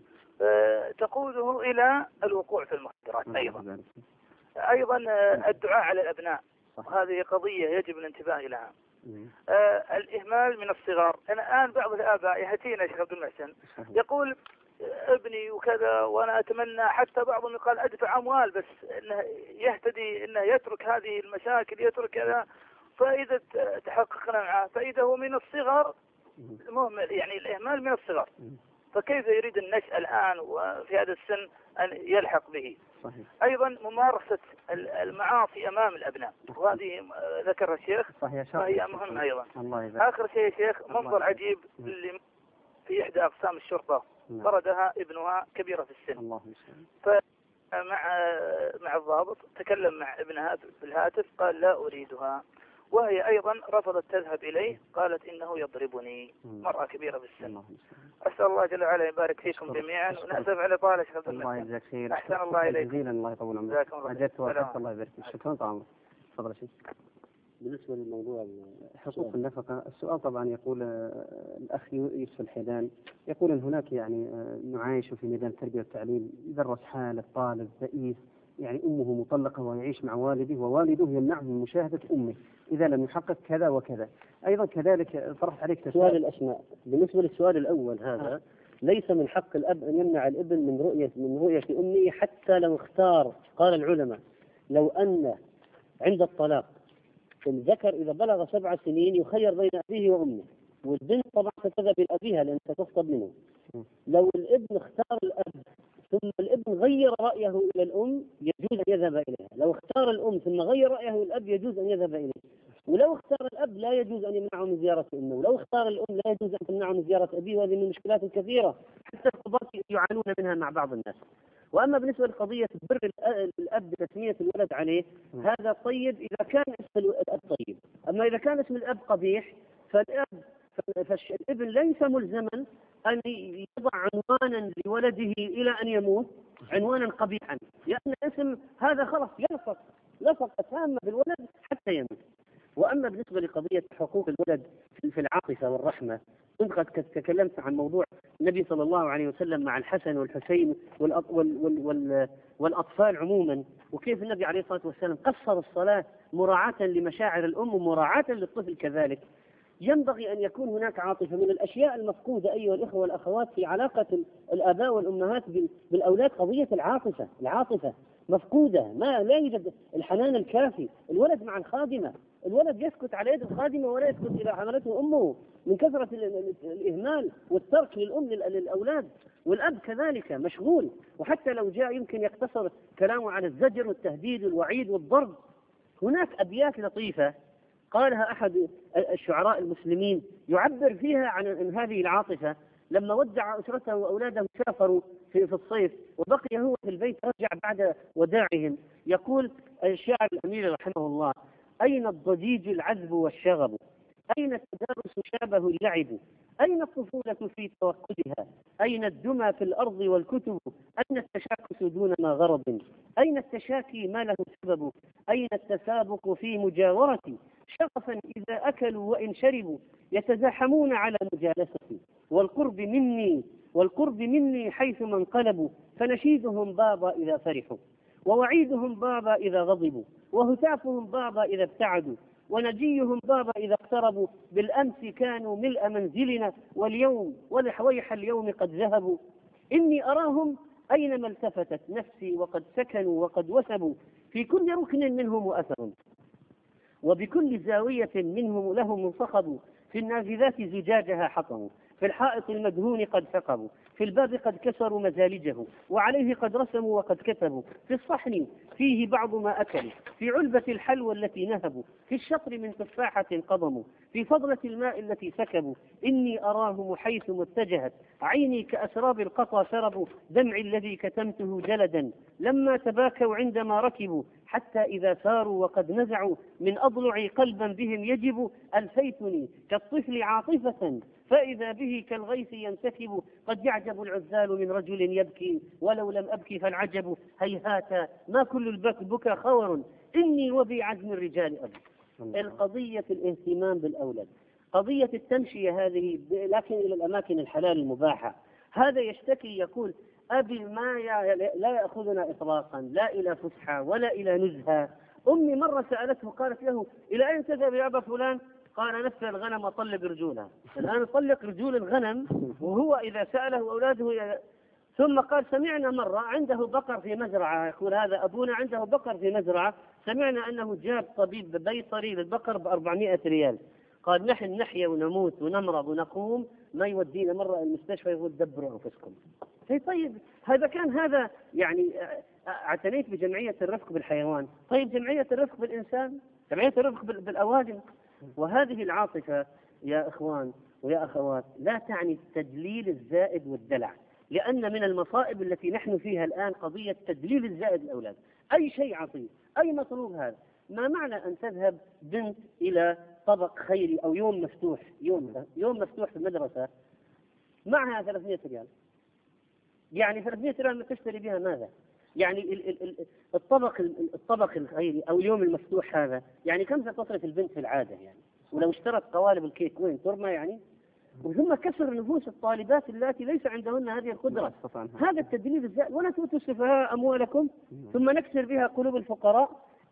تقوده إلى الوقوع في المخدرات. أيضا أيضا الدعاء على الأبناء، وهذه قضية يجب الانتباه لها. آه الإهمال من الصغار. أنا الآن بعض الآباء يأتينا يا شيخ عبد المحسن يقول ابني وكذا، وأنا أتمنى حتى بعضهم يقال أدفع أموال بس إنه يهتدي إنه يترك هذه المشاكل يترك كذا. فإذا تحققنا معه فإذا هو من الصغر مهمل، يعني الإهمال من الصغر، فكيف يريد النشأ الآن وفي هذا السن أن يلحق به؟ صحيح. أيضا ممارسة المعاصي أمام الأبناء، وهذه ذكر الشيخ فهي مهمة أيضا. آخر شيء يا شيخ منظر عجيب اللي في إحدى أقسام الشرطة طردها ابنها كبيرة في السن. الله فمع مع الضابط تكلم مع ابنها بالهاتف قال لا أريدها، وهي أيضا رفضت تذهب إليه، قالت إنه يضربني. مرأة كبيرة في السن. أسأل الله جل وعلا يبارك فيكم جميعا، ونأسف على طالة شيخ عبد المحسن. الله يجزاك خير. أحسن الله إليكم. جزيلا الله يطول عمرك. أجدت وأحسن الله يبارك فيك. شكرا طبعا. تفضل شيخ. بالنسبة للموضوع حقوق النفقة، السؤال طبعا يقول الأخ يوسف الحيدان يقول أن هناك يعني نعايش في ميدان التربية والتعليم، يدرس حال الطالب بئيس، يعني أمه مطلقة ويعيش مع والده، ووالده يمنعه من مشاهدة أمه إذا لم يحقق كذا وكذا. أيضا كذلك طرحت عليك سؤال الأسماء. بالنسبة للسؤال الأول هذا آه. ليس من حق الأب أن يمنع الابن من رؤية من رؤية أمه حتى لو اختار. قال العلماء لو أن عند الطلاق الذكر إذا بلغ سبع سنين يخير بين أبيه وأمه، والبنت طبعا ستذهب إلى أبيها لأن ستخطب منه. لو الابن اختار الأب ثم الابن غير رأيه إلى الأم يجوز أن يذهب إليها. لو اختار الأم ثم غير رأيه إلى الأب يجوز أن يذهب إليه. ولو اختار الأب لا يجوز أن يمنعه من زيارة أمه، ولو اختار الأم لا يجوز أن تمنعه من زيارة أبيه. وهذه من المشكلات الكثيرة حتى القضاة يعانون منها مع بعض الناس. وأما بالنسبة لقضية بر الأب بتسمية الولد عليه، هذا طيب إذا كان اسم الأب طيب. أما إذا كان اسم الأب قبيح فالأب فالابن ليس ملزما أن يضع عنوانا لولده إلى أن يموت عنوانا قبيحا، لأن اسم هذا خلص يلصق لصق تامة بالولد حتى يموت. وأما بالنسبة لقضية حقوق الولد في العاطفة والرحمة، كنت قد تكلمت عن موضوع النبي صلى الله عليه وسلم مع الحسن والحسين والأطفال عموما، وكيف النبي عليه الصلاة والسلام قصر الصلاة مراعاة لمشاعر الأم ومراعاة للطفل كذلك. ينبغي أن يكون هناك عاطفة. من الأشياء المفقودة أيها الإخوة والأخوات في علاقة الآباء والأمهات بالأولاد قضية العاطفة. العاطفة مفقودة، ما لا يوجد الحنان الكافي. الولد مع الخادمة، الولد يسكت على يد الخادمة ولا يسكت إذا حملته أمه من كثرة الإهمال والترك للأم للأولاد، والأب كذلك مشغول، وحتى لو جاء يمكن يقتصر كلامه على الزجر والتهديد والوعيد والضرب. هناك أبيات لطيفة قالها أحد الشعراء المسلمين يعبر فيها عن هذه العاطفة. لما ودع أسرته وأولاده سافروا في, في الصيف وبقي هو في البيت، رجع بعد وداعهم، يقول الشاعر الأمير رحمه الله: أين الضجيج العذب والشغب؟ أين التدارس شابه اللعب؟ أين الطفولة في توقدها؟ أين الدمى في الأرض والكتب؟ أين التشاكس دون ما غرض؟ أين التشاكي ما له سبب؟ أين التسابق في مجاورتي؟ شغفا إذا أكلوا وإن شربوا يتزاحمون على مجالستي، والقرب مني والقرب مني حيثما انقلبوا، فنشيدهم بابا إذا فرحوا، ووعيدهم بابا إذا غضبوا، وهتافهم بابا إذا ابتعدوا، ونجيهم بابا إذا اقتربوا. بالأمس كانوا ملء منزلنا واليوم ولحويح اليوم قد ذهبوا. إني أراهم أينما التفتت نفسي وقد سكنوا وقد وثبوا، في كل ركن منهم أثر وبكل زاوية منهم لهم صخب، في النافذات زجاجها حطموا، في الحائط المدهون قد ثقبوا، في الباب قد كسروا مزالجه وعليه قد رسموا وقد كتبوا، في الصحن فيه بعض ما أكلوا، في علبة الحلوى التي نهبوا، في الشطر من تفاحة قضموا، في فضلة الماء التي سكبوا. إني أراهم حيث اتجهت عيني كأسراب القطا شربوا، دمعي الذي كتمته جلدا لما تباكوا عندما ركبوا، حتى إذا ساروا وقد نزعوا من أضلعي قلبا بهم يجب، ألفيتني كالطفل عاطفة فإذا به كالغيث ينسكب، قد يعجب العزال من رجل يبكي ولو لم أبكي فالعجب، هيهات ما كل البكى خور إني وبي عزم الرجال أبي. القضية الاهتمام بالأولاد، قضية التمشية هذه لكن إلى الأماكن الحلال المباحة. هذا يشتكي يقول: أبي ما لا يأخذنا إطلاقا، لا إلى فسحة ولا إلى نزهة. أمي مرة سألته قالت له: إلى أين تذهب يا أبا فلان؟ قال: نفر الغنم وطلق رجولها. الآن طلق رجول الغنم وهو إذا سأله أولاده. ثم قال: سمعنا مرة عنده بقر في مزرعة، يقول هذا أبونا عنده بقر في مزرعة، سمعنا أنه جاب طبيب بيطري للبقر بأربعمائة ريال. قال: نحن نحيا ونموت ونمرض ونقوم، ما يودينا مرة المستشفى يقول دبروا أنفسكم. طيب هذا كان هذا يعني اعتنيت بجمعية الرفق بالحيوان، طيب جمعية الرفق بالإنسان، جمعية الرفق بالأوادم. وهذه العاطفة يا إخوان ويا أخوات لا تعني التدليل الزائد والدلع، لأن من المصائب التي نحن فيها الآن قضية تدليل الزائد الأولاد. أي شيء عطيه، أي مطلوب هذا. ما معنى أن تذهب بنت إلى طبق خيري أو يوم مفتوح، يوم يوم مفتوح في المدرسة معها ثلاثمائة ريال، يعني ثلاثمائة ريال تشتري بها ماذا؟ يعني الطبق الطبق الخيري أو اليوم المفتوح هذا يعني كم ستصرف البنت في العادة يعني؟ ولو اشترت قوالب الكيك وين ترمى يعني؟ وثم كسر نفوس الطالبات اللاتي ليس عندهن هذه القدرة. هذا التدليل الزائد. ولا تؤتوا السفهاء أموالكم ثم نكسر بها قلوب الفقراء.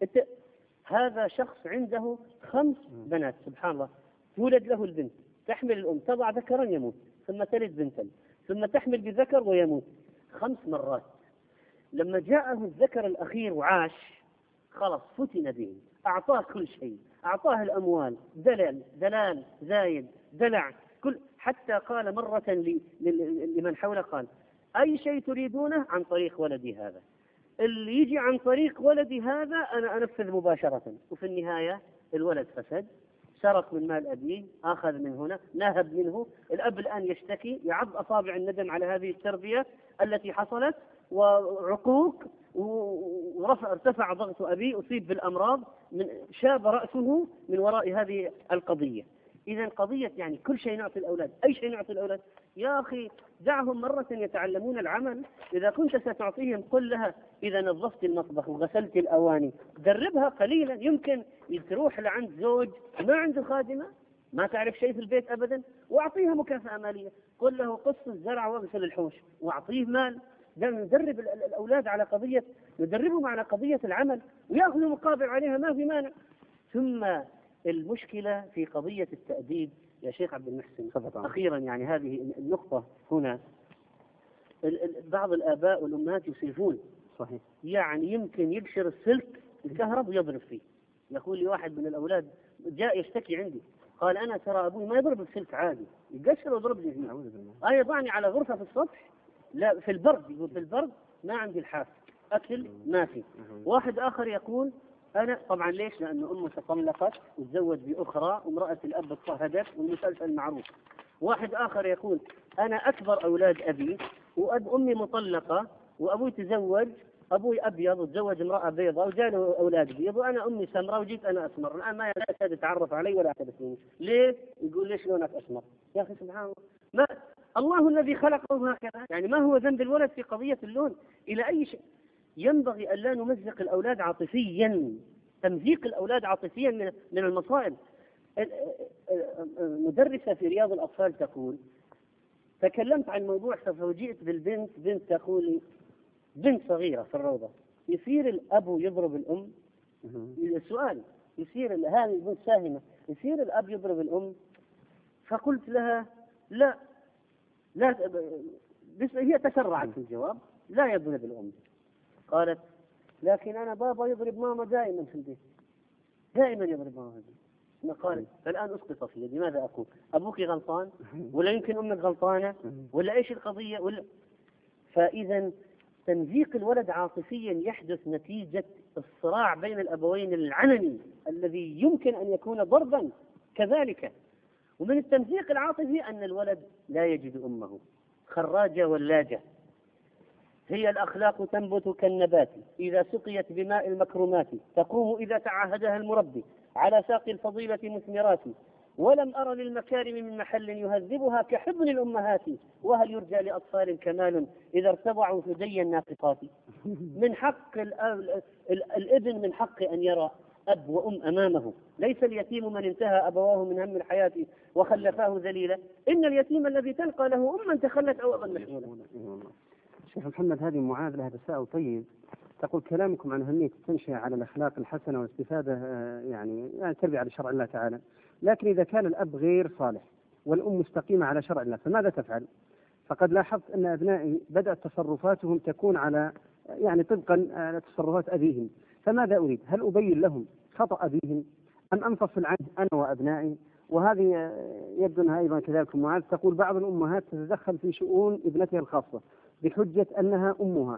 هذا شخص عنده خمس بنات سبحان الله، تولد له البنت، تحمل الأم، تضع ذكرا يموت، ثم تلد بنتا، ثم تحمل بذكر ويموت خمس مرات. لما جاءه الذكر الأخير وعاش خلص فتن به، أعطاه كل شيء، أعطاه الأموال، دلال دلال زايد دلع كل، حتى قال مرة لمن حوله قال: أي شيء تريدونه عن طريق ولدي هذا، اللي يجي عن طريق ولدي هذا أنا أنفذ مباشرة. وفي النهاية الولد فسد، سرق من مال أبيه، أخذ من هنا، نهب منه. الأب الآن يشتكي، يعض أصابع الندم على هذه التربية التي حصلت وعقوق، ورفع ارتفع ضغط أبيه، أصيب بالأمراض، من شاب رأسه من وراء هذه القضية. إذا قضية يعني كل شيء نعطي الأولاد، أي شيء نعطي الأولاد. يا أخي دعهم مرة يتعلمون العمل. إذا كنت ستعطيهم قل لها: إذا نظفت المطبخ وغسلت الأواني، دربها قليلا. يمكن تروح لعند زوج ما عنده خادمة، ما تعرف شيء في البيت أبدا، وأعطيها مكافأة مالية. قل له: قص الزرع واغسل الحوش، وأعطيه مال. ندرب الأولاد على قضية، ندربهم على قضية العمل ويأخذوا مقابل عليها، ما في مانع. ثم المشكلة في قضية التأديب يا شيخ عبد المحسن أخيرا، يعني هذه النقطة هنا. بعض الآباء والأمهات يسرفون. صحيح. يعني يمكن يبشر السلك الكهرب ويضرب فيه. يقول لي واحد من الأولاد جاء يشتكي عندي، قال أنا ترى أبوي ما يضرب السلك عادي، يقشر ويضربني فيه. آه يضعني على غرفة في السطح، لا في البرد، يقول في البرد ما عندي الحاف، أكل ما في. واحد آخر يقول أنا طبعا ليش؟ لأن أمه تطلقت وتزوج بأخرى، وامرأة الأب اضطهدت والمسلسل معروف. واحد آخر يقول أنا أكبر أولاد أبي وأب أمي مطلقة وأبوي تزوج، أبوي أبيض وتزوج امرأة بيضاء وجاله أولاد بيض، وأنا أمي سمراء وجيت أنا أسمر، الآن ما يكاد يتعرف علي ولا يعترفني. ليه؟ يقول ليش لونك أسمر؟ يا أخي سبحان الله، ما الله الذي خلقه هكذا. يعني ما هو ذنب الولد في قضية اللون؟ إلى أي شيء؟ ينبغي أن لا نمزق الأولاد عاطفيا. تمزيق الأولاد عاطفيا من من المصائب. مدرسة في رياض الأطفال تقول، تكلمت عن موضوع فوجئت بالبنت، بنت تقول بنت صغيرة في الروضة، يصير الأب يضرب الأم؟ السؤال يصير هذه البنت ساهمة، يصير الأب يضرب الأم؟ فقلت لها لا لا، هي تسرعت في الجواب، لا يضرب الأم. قالت لكن أنا بابا يضرب ماما دائما في البيت، دائما يضرب ماما في البيت. ما قالت فالآن أسقط في يدي، ماذا أقول؟ أبوك غلطان ولا يمكن أمك غلطانة ولا إيش القضية ولا؟ فإذا تمزيق الولد عاطفيا يحدث نتيجة الصراع بين الأبوين العنني الذي يمكن أن يكون ضربا كذلك. ومن التمزيق العاطفي أن الولد لا يجد أمه، خراجة ولاجة. هي الأخلاق تنبت كالنبات إذا سقيت بماء المكرمات، تقوم إذا تعهدها المربي على ساق الفضيلة مثمرات، ولم أر للمكارم من محل يهذبها كحضن الأمهات، وهل يرجى لأطفال كمال إذا ارتضعوا ثدي الناقصات. من حق الابن من حق أن يرى أب وأم أمامه، ليس اليتيم من انتهى أبواه من هم الحياة وخلفاه ذليلا، إن اليتيم الذي تلقى له أما تخلت أو أبا محمولا. شيخ محمد، هذه معاذ لها تساؤل طيب. تقول كلامكم عن أهمية التنشئة على الأخلاق الحسنة والاستفادة يعني يعني تربية على شرع الله تعالى، لكن إذا كان الأب غير صالح والأم مستقيمة على شرع الله فماذا تفعل؟ فقد لاحظت أن أبنائي بدأت تصرفاتهم تكون على يعني طبقا تصرفات أبيهم، فماذا أريد؟ هل أبين لهم خطأ أبيهم أم أنفصل عنه أنا وأبنائي؟ وهذه يبدو أنها أيضا كذلك معاذ. تقول بعض الأمهات تتدخل في شؤون ابنتها الخاصة بحجة أنها أمها،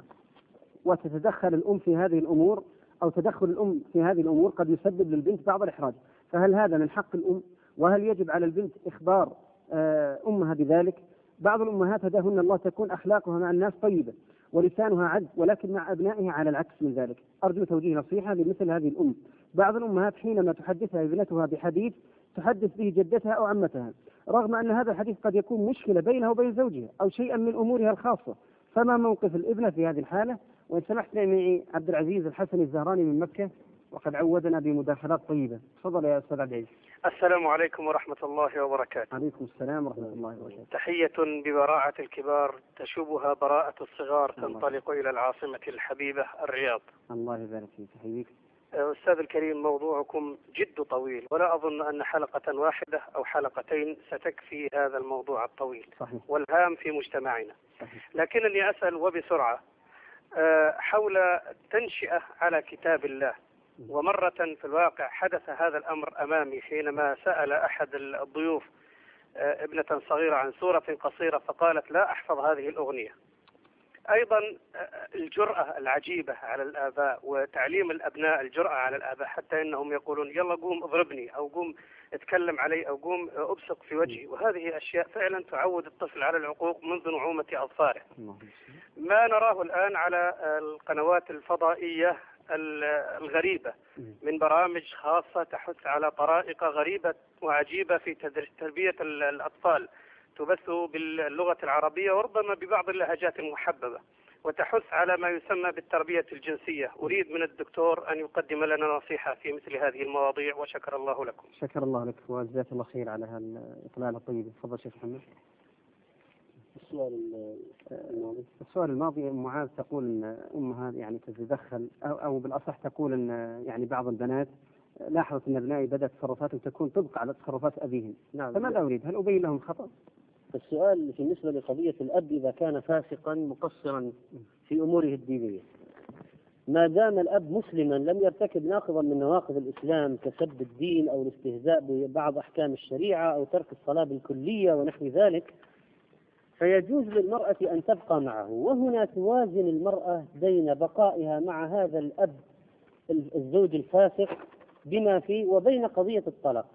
وتتدخل الأم في هذه الأمور أو تدخل الأم في هذه الأمور قد يسبب للبنت بعض الإحراج، فهل هذا من حق الأم؟ وهل يجب على البنت إخبار أمها بذلك؟ بعض الأمهات هداهن الله تكون أخلاقها مع الناس طيبة ولسانها عذب، ولكن مع أبنائها على العكس من ذلك. أرجو توجيه نصيحة لمثل هذه الأم. بعض الأمهات حينما تحدثها ابنتها بحديث تحدث به جدتها أو عمتها، رغم أن هذا الحديث قد يكون مشكلة بينها وبين زوجها أو شيئا من أمورها الخاصة، فما موقف الابنة في هذه الحالة؟ وإن سمحت لي معي عبد العزيز الحسني الزهراني من مكة، وقد عودنا بمداخلات طيبة. تفضل يا أستاذ عبد العزيز. السلام عليكم ورحمة الله وبركاته. عليكم السلام ورحمة الله وبركاته. تحية ببراعة الكبار تشوبها براءة الصغار، تنطلق إلى العاصمة الحبيبة الرياض. الله يبارك فيك. تحييك أستاذ الكريم، موضوعكم جد طويل، ولا أظن أن حلقة واحدة أو حلقتين ستكفي هذا الموضوع الطويل. صحيح. والهام في مجتمعنا. صحيح. لكنني أسأل وبسرعة حول تنشئة على كتاب الله. ومرة في الواقع حدث هذا الأمر أمامي حينما سأل أحد الضيوف ابنة صغيرة عن سورة قصيرة فقالت لا أحفظ هذه الأغنية. أيضا الجرأة العجيبة على الآباء وتعليم الأبناء الجرأة على الآباء، حتى إنهم يقولون يلا قوم اضربني أو قوم اتكلم علي أو قوم أبصق في وجهي، وهذه أشياء فعلا تعود الطفل على العقوق منذ نعومة أظفاره. ما نراه الآن على القنوات الفضائية الغريبة من برامج خاصة تحث على طرائق غريبة وعجيبة في تربية الأطفال، تبث باللغة العربية وربما ببعض اللهجات المحببة، وتحث على ما يسمى بالتربية الجنسية. أريد من الدكتور أن يقدم لنا نصيحة في مثل هذه المواضيع، وشكر الله لكم. شكر الله لك وجزاك الله خير على هالإطلالة الطيبة. تفضل شيخ محمد. السؤال الماضي السؤال الماضي معاذ تقول ان امها يعني تتدخل او, أو بالاصح تقول ان يعني بعض البنات لاحظت أن أبنائي بدأت تصرفاتهم تكون طبق على تصرفات أبيهم. نعم. فماذا أريد؟ هل أبين لهم خطأ؟ السؤال بالنسبة لقضية الأب إذا كان فاسقا مقصرا في أموره الدينية، ما دام الأب مسلما لم يرتكب ناقضا من نواقض الإسلام كسب الدين أو الاستهزاء ببعض أحكام الشريعة أو ترك الصلاة بالكلية ونحو ذلك، فيجوز للمرأة أن تبقى معه. وهنا توازن المرأة بين بقائها مع هذا الأب الزوج الفاسق بما فيه وبين قضية الطلاق.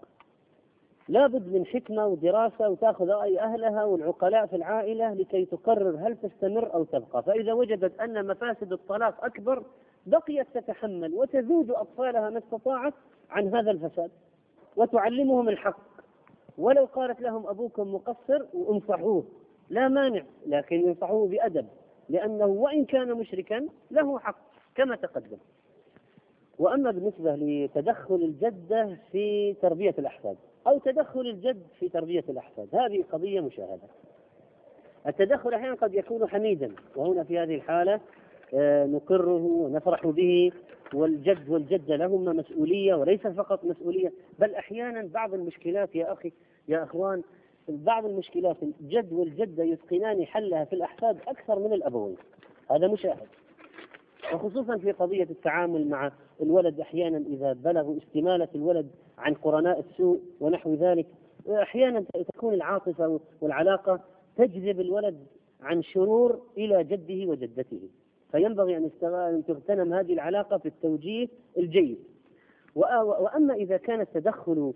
لا بد من حكمة ودراسة وتأخذ رأي أهلها والعقلاء في العائلة لكي تقرر هل تستمر أو تبقى. فإذا وجدت أن مفاسد الطلاق أكبر بقيت تتحمل وتزوج أطفالها ما استطاعت عن هذا الفساد وتعلمهم الحق، ولو قالت لهم أبوكم مقصر وانصحوه لا مانع، لكن ينصحوه بأدب، لأنه وإن كان مشركا له حق كما تقدم. وأما بالنسبة لتدخل الجدة في تربية الأحفاد أو تدخل الجد في تربية الأحفاد، هذه قضية مشاهدة. التدخل أحيانا قد يكون حميدا، وهنا في هذه الحالة نقره ونفرح به، والجد والجدة لهم مسؤولية وليس فقط مسؤولية، بل أحيانا بعض المشكلات يا أخي يا أخوان، بعض المشكلات الجد والجدة يتقنان حلها في الأحفاد أكثر من الأبوين، هذا مشاهد. وخصوصا في قضية التعامل مع الولد، أحيانا إذا بلغوا استمالة الولد عن قرناء السوء ونحو ذلك، أحيانا تكون العاطفة والعلاقة تجذب الولد عن شرور إلى جده وجدته، فينبغي أن تغتنم هذه العلاقة في التوجيه الجيد. وأما إذا كان التدخل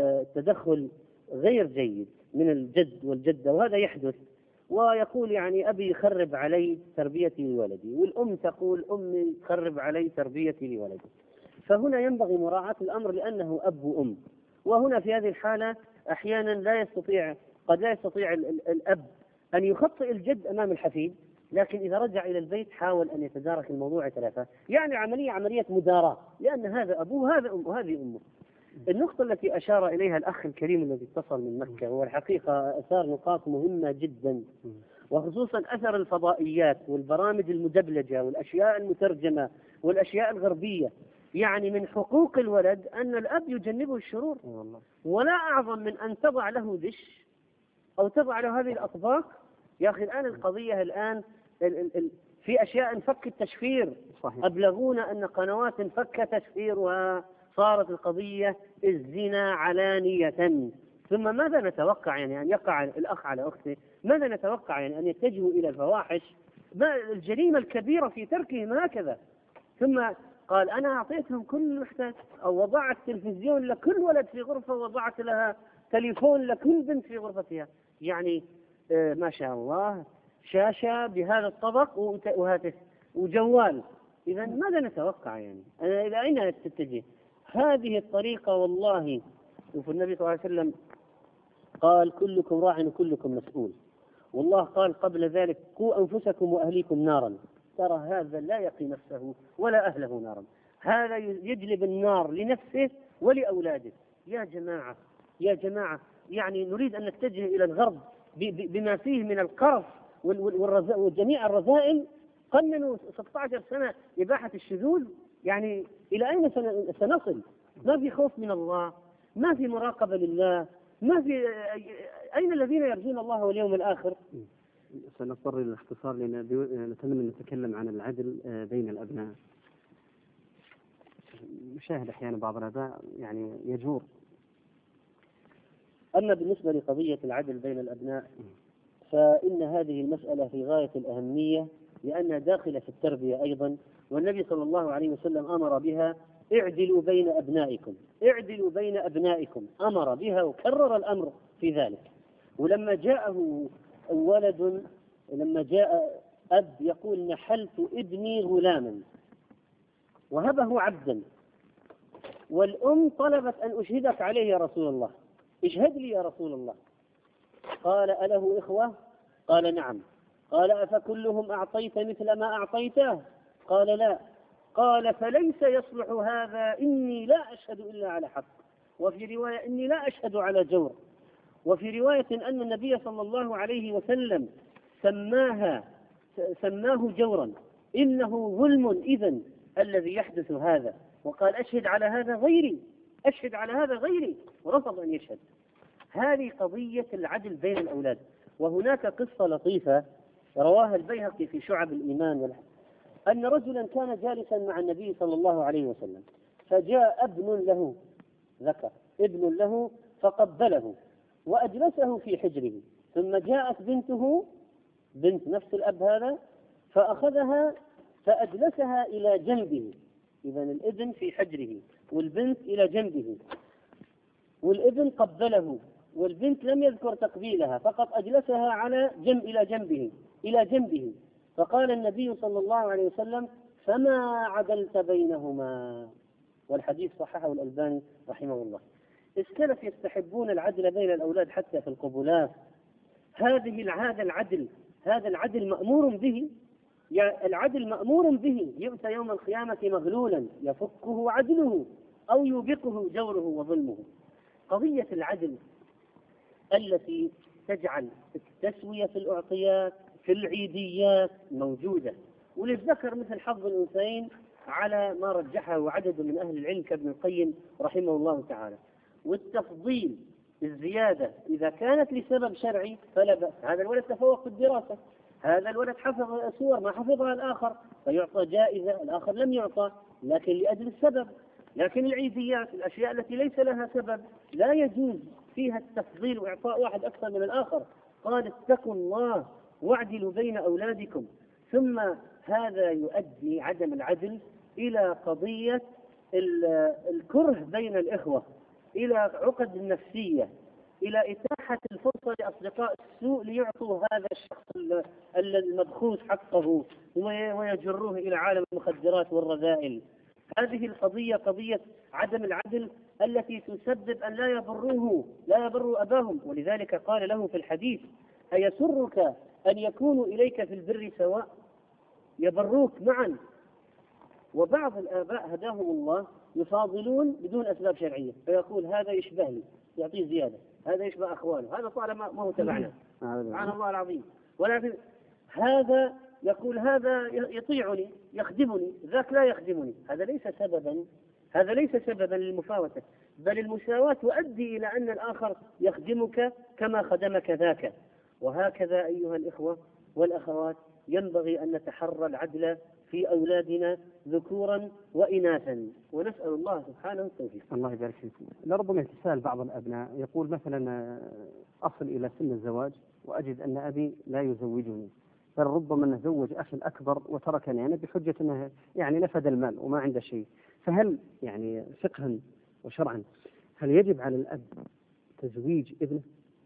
تدخل غير جيد من الجد والجدة، وهذا يحدث، ويقول يعني أبي يخرب علي تربيتي لولدي، والأم تقول أمي تخرب علي تربيتي لولدي، فهنا ينبغي مراعاة الأمر لأنه أب وأم. وهنا في هذه الحالة أحيانا لا يستطيع قد لا يستطيع الأب أن يخطئ الجد أمام الحفيد، لكن إذا رجع إلى البيت حاول أن يتدارك الموضوع ثلاثة، يعني عملية عملية مداراة، لأن هذا أبوه هذا أمه هذه أمه. النقطة التي أشار إليها الأخ الكريم الذي اتصل من مكة هو الحقيقة أثار نقاط مهمة جدا، وخصوصا أثر الفضائيات والبرامج المدبلجة والأشياء المترجمة والأشياء الغربية. يعني من حقوق الولد أن الأب يجنبه الشرور، ولا أعظم من أن تضع له دش أو تضع له هذه الأطباق. يا أخي الآن القضية الآن ال ال ال في أشياء انفك التشفير، صحيح. أبلغونا أن قنوات انفك تشفيرها، صارت القضية الزنا علانية. ثم ماذا نتوقع؟ يعني أن يقع الأخ على أخته، ماذا نتوقع؟ يعني أن يتجهوا إلى الفواحش، ما الجريمة الكبيرة في تركهم هكذا. ثم قال أنا أعطيتهم كل محتاج، أو وضعت تلفزيون لكل ولد في غرفة، وضعت لها تليفون لكل بنت في غرفتها، يعني آه ما شاء الله شاشة بهذا الطبق وهاتف وجوال. إذا ماذا نتوقع؟ يعني إلى أين تتجه هذه الطريقة؟ والله وفي النبي صلى الله عليه وسلم قال كلكم راع وكلكم مسؤول، والله قال قبل ذلك قوا أنفسكم وأهليكم نارا. ترى هذا لا يقي نفسه ولا أهله نارا، هذا يجلب النار لنفسه ولأولاده. يا جماعة يا جماعة يعني نريد أن نتجه إلى الغرب بما فيه من القرف وجميع الرذائل. قننوا ستة عشر سنة إباحة الشذوذ، يعني إلى أين سنصل؟ ما في خوف من الله، ما في مراقبة لله، ما في أين الذين يرجون الله واليوم الآخر؟ سنضطر إلى الاختصار لأن نتمنى أن نتكلم عن العدل بين الأبناء. نشاهد أحيانا بعض الآباء يعني يجور. أما بالنسبة لقضية العدل بين الأبناء فإن هذه المسألة في غاية الأهمية، لأنها داخلة في التربية أيضا، والنبي صلى الله عليه وسلم أمر بها: اعدلوا بين أبنائكم اعدلوا بين أبنائكم، أمر بها وكرر الأمر في ذلك. ولما جاءه ولد، لما جاء أب يقول نحلت ابني غلاما وهبه عبدا، والأم طلبت أن أشهدك عليه يا رسول الله، اشهد لي يا رسول الله. قال أله إخوة؟ قال نعم. قال أفكلهم أعطيت مثل ما أعطيته؟ قال لا. قال فليس يصلح هذا، إني لا أشهد إلا على حق، وفي رواية إني لا أشهد على جور، وفي رواية أن النبي صلى الله عليه وسلم سماها سماه جورا، إنه ظلم إذن الذي يحدث هذا. وقال أشهد على هذا غيري، أشهد على هذا غيري، ورفض أن يشهد. هذه قضية العدل بين الأولاد. وهناك قصة لطيفة رواها البيهقي في شعب الإيمان، أن رجلا كان جالسا مع النبي صلى الله عليه وسلم، فجاء ابن له ذكر، ابن له فقبله وأجلسه في حجره، ثم جاءت بنته، بنت نفس الأب هذا، فأخذها فأجلسها إلى جنبه. إذن الابن في حجره والبنت إلى جنبه، والابن قبله والبنت لم يذكر تقبيلها، فقط أجلسها على جنب إلى جنبه إلى جنبه. فقال النبي صلى الله عليه وسلم: فما عدلت بينهما. والحديث صححه الألباني رحمه الله. السلف يستحبون العدل بين الأولاد حتى في القبلات. هذه هذا العدل هذا العدل مأمور به، العدل مأمور به، يؤتى يوم القيامة مغلولا يفكه عدله أو يوبقه جوره وظلمه. قضية العدل التي تجعل التسوية في الأعطيات في العيديات موجودة، وللذكر مثل حظ الأنثيين على ما رجحه عدد من أهل العلم كابن القيم رحمه الله تعالى. والتفضيل الزيادة إذا كانت لسبب شرعي فلا بأس. هذا الولد تفوق في الدراسة، هذا الولد حفظ سور ما حفظها الآخر فيعطى جائزة، الآخر لم يعطى لكن لأجل السبب. لكن العيديات الأشياء التي ليس لها سبب لا يجوز فيها التفضيل وإعطاء واحد أكثر من الآخر. قال: اتقوا الله واعدلوا بين أولادكم. ثم هذا يؤدي عدم العدل إلى قضية الكره بين الإخوة، إلى عقد النفسية، إلى إتاحة الفرصة لأصدقاء السوء ليعطوا هذا الشخص المدخوس حقه ويجروه إلى عالم المخدرات والرذائل. هذه القضية قضية عدم العدل التي تسبب أن لا يبروه لا يبروا أباهم. ولذلك قال له في الحديث: أيسرك أن يكونوا إليك في البر سواء، يبروك معا. وبعض الآباء هداهم الله يفاضلون بدون أسباب شرعية، فيقول: هذا يشبه لي، يعطيه زيادة، هذا يشبه أخوانه، هذا طالما ما هو تبعنا، سبحان الله العظيم. ولكن هذا يقول: هذا يطيعني يخدمني، ذاك لا يخدمني. هذا ليس سببا هذا ليس سببا للمفاوتة، بل المساواة تؤدي إلى أن الآخر يخدمك كما خدمك ذاك. وهكذا أيها الإخوة والأخوات ينبغي أن نتحرى العدل في أولادنا ذكورا وإناثا، ونسأل الله سبحانه التوفيق. الله يبارك فيكم. لربما تساءل بعض الأبناء يقول مثلا: أصل إلى سن الزواج وأجد أن أبي لا يزوجني، بل ربما نزوج أخي الأكبر وتركني أنا بحجة أنه يعني نفد المال وما عنده شيء. فهل يعني فقها وشرعا هل يجب على الأب تزويج ابنه؟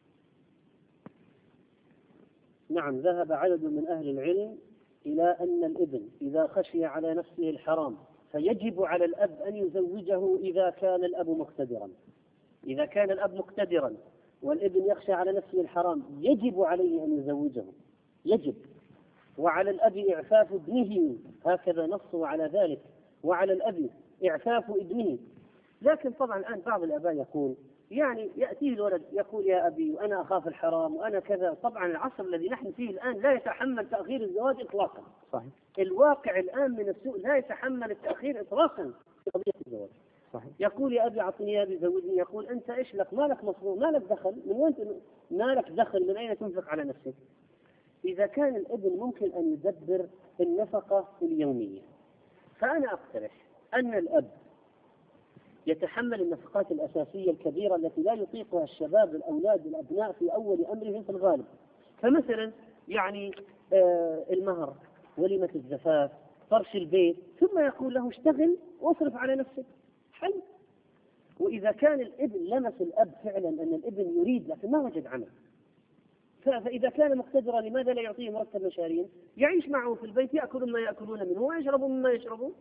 نعم، ذهب عدد من أهل العلم إلى أن الابن إذا خشي على نفسه الحرام فيجب على الأب أن يزوجه إذا كان الأب مقتدرا. إذا كان الأب مقتدرا والابن يخشى على نفسه الحرام يجب عليه أن يزوجه، يجب. وعلى الأب إعفاف ابنه، هكذا نصوا على ذلك، وعلى الأب إعفاف ابنه. لكن طبعا الآن بعض الآباء يقول يعني يأتيه الولد يقول: يا أبي وأنا أخاف الحرام وأنا كذا. طبعا العصر الذي نحن فيه الآن لا يتحمل تأخير الزواج إطلاقا. صحيح. الواقع الآن من السوء لا يتحمل التأخير إطلاقا في قضية الزواج. صحيح. يقول: يا أبي أعطني، يا أبي زوجني. يقول: أنت إيش لك؟ ما لك مصروف، ما لك دخل، من وين ما لك دخل؟ من أين تنفق على نفسك؟ إذا كان الابن ممكن أن يدبر النفقة اليومية، فأنا أقترح أن الأب يتحمل النفقات الأساسية الكبيرة التي لا يطيقها الشباب الأولاد الأبناء في أول أمرهم في الغالب. فمثلا يعني آه المهر، وليمة الزفاف، فرش البيت، ثم يقول له: اشتغل واصرف على نفسك. حل. وإذا كان الابن لمس الأب فعلا أن الابن يريد لكن ما وجد عمل، فإذا كان مقتدرا لماذا لا يعطيه مرتب شهريا يعيش معه في البيت، يأكل مما يأكلون منه ويشرب مما يشربون.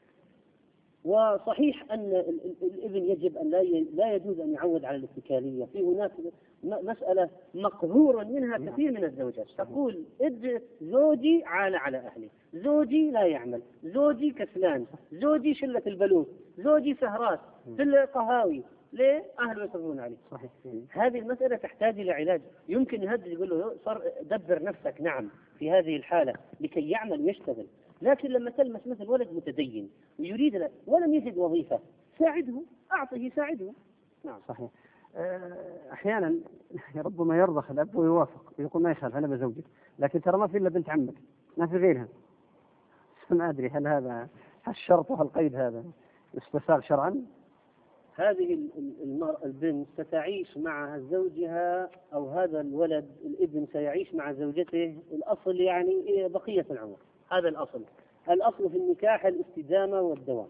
وصحيح أن الابن يجب أن لا يجوز أن يعود على الاتكالية. في هناك مسألة مقهورا منها كثير من الزوجات، تقول: ابن زوجي عال على أهلي، زوجي لا يعمل، زوجي كسلان، زوجي شلة البلوغ، زوجي سهرات في القهاوي، ليه؟ أهله يصرفون عليه. صحيح. هذه المسألة تحتاج إلى علاج. يمكن يهدد يقول له: صر دبر نفسك، نعم، في هذه الحالة لكي يعمل ويشتغل. لكن لما تلمس مثل ولد متدين ويريد له ولم يجد وظيفة ساعده، أعطه ساعده. نعم صحيح. أحيانا ربما يرضخ الأب ويوافق ويقول ما يخالف أنا بزوجك، لكن ترى ما في إلا بنت عمك ما في غيرها. ما أدري هل هذا الشرط والقيد هذا يستساغ شرعا؟ هذه المرأة البنت ستعيش مع زوجها أو هذا الولد الابن سيعيش مع زوجته، الأصل يعني بقية العمر، هذا الأصل. الأصل في النكاح الاستدامة والدوام.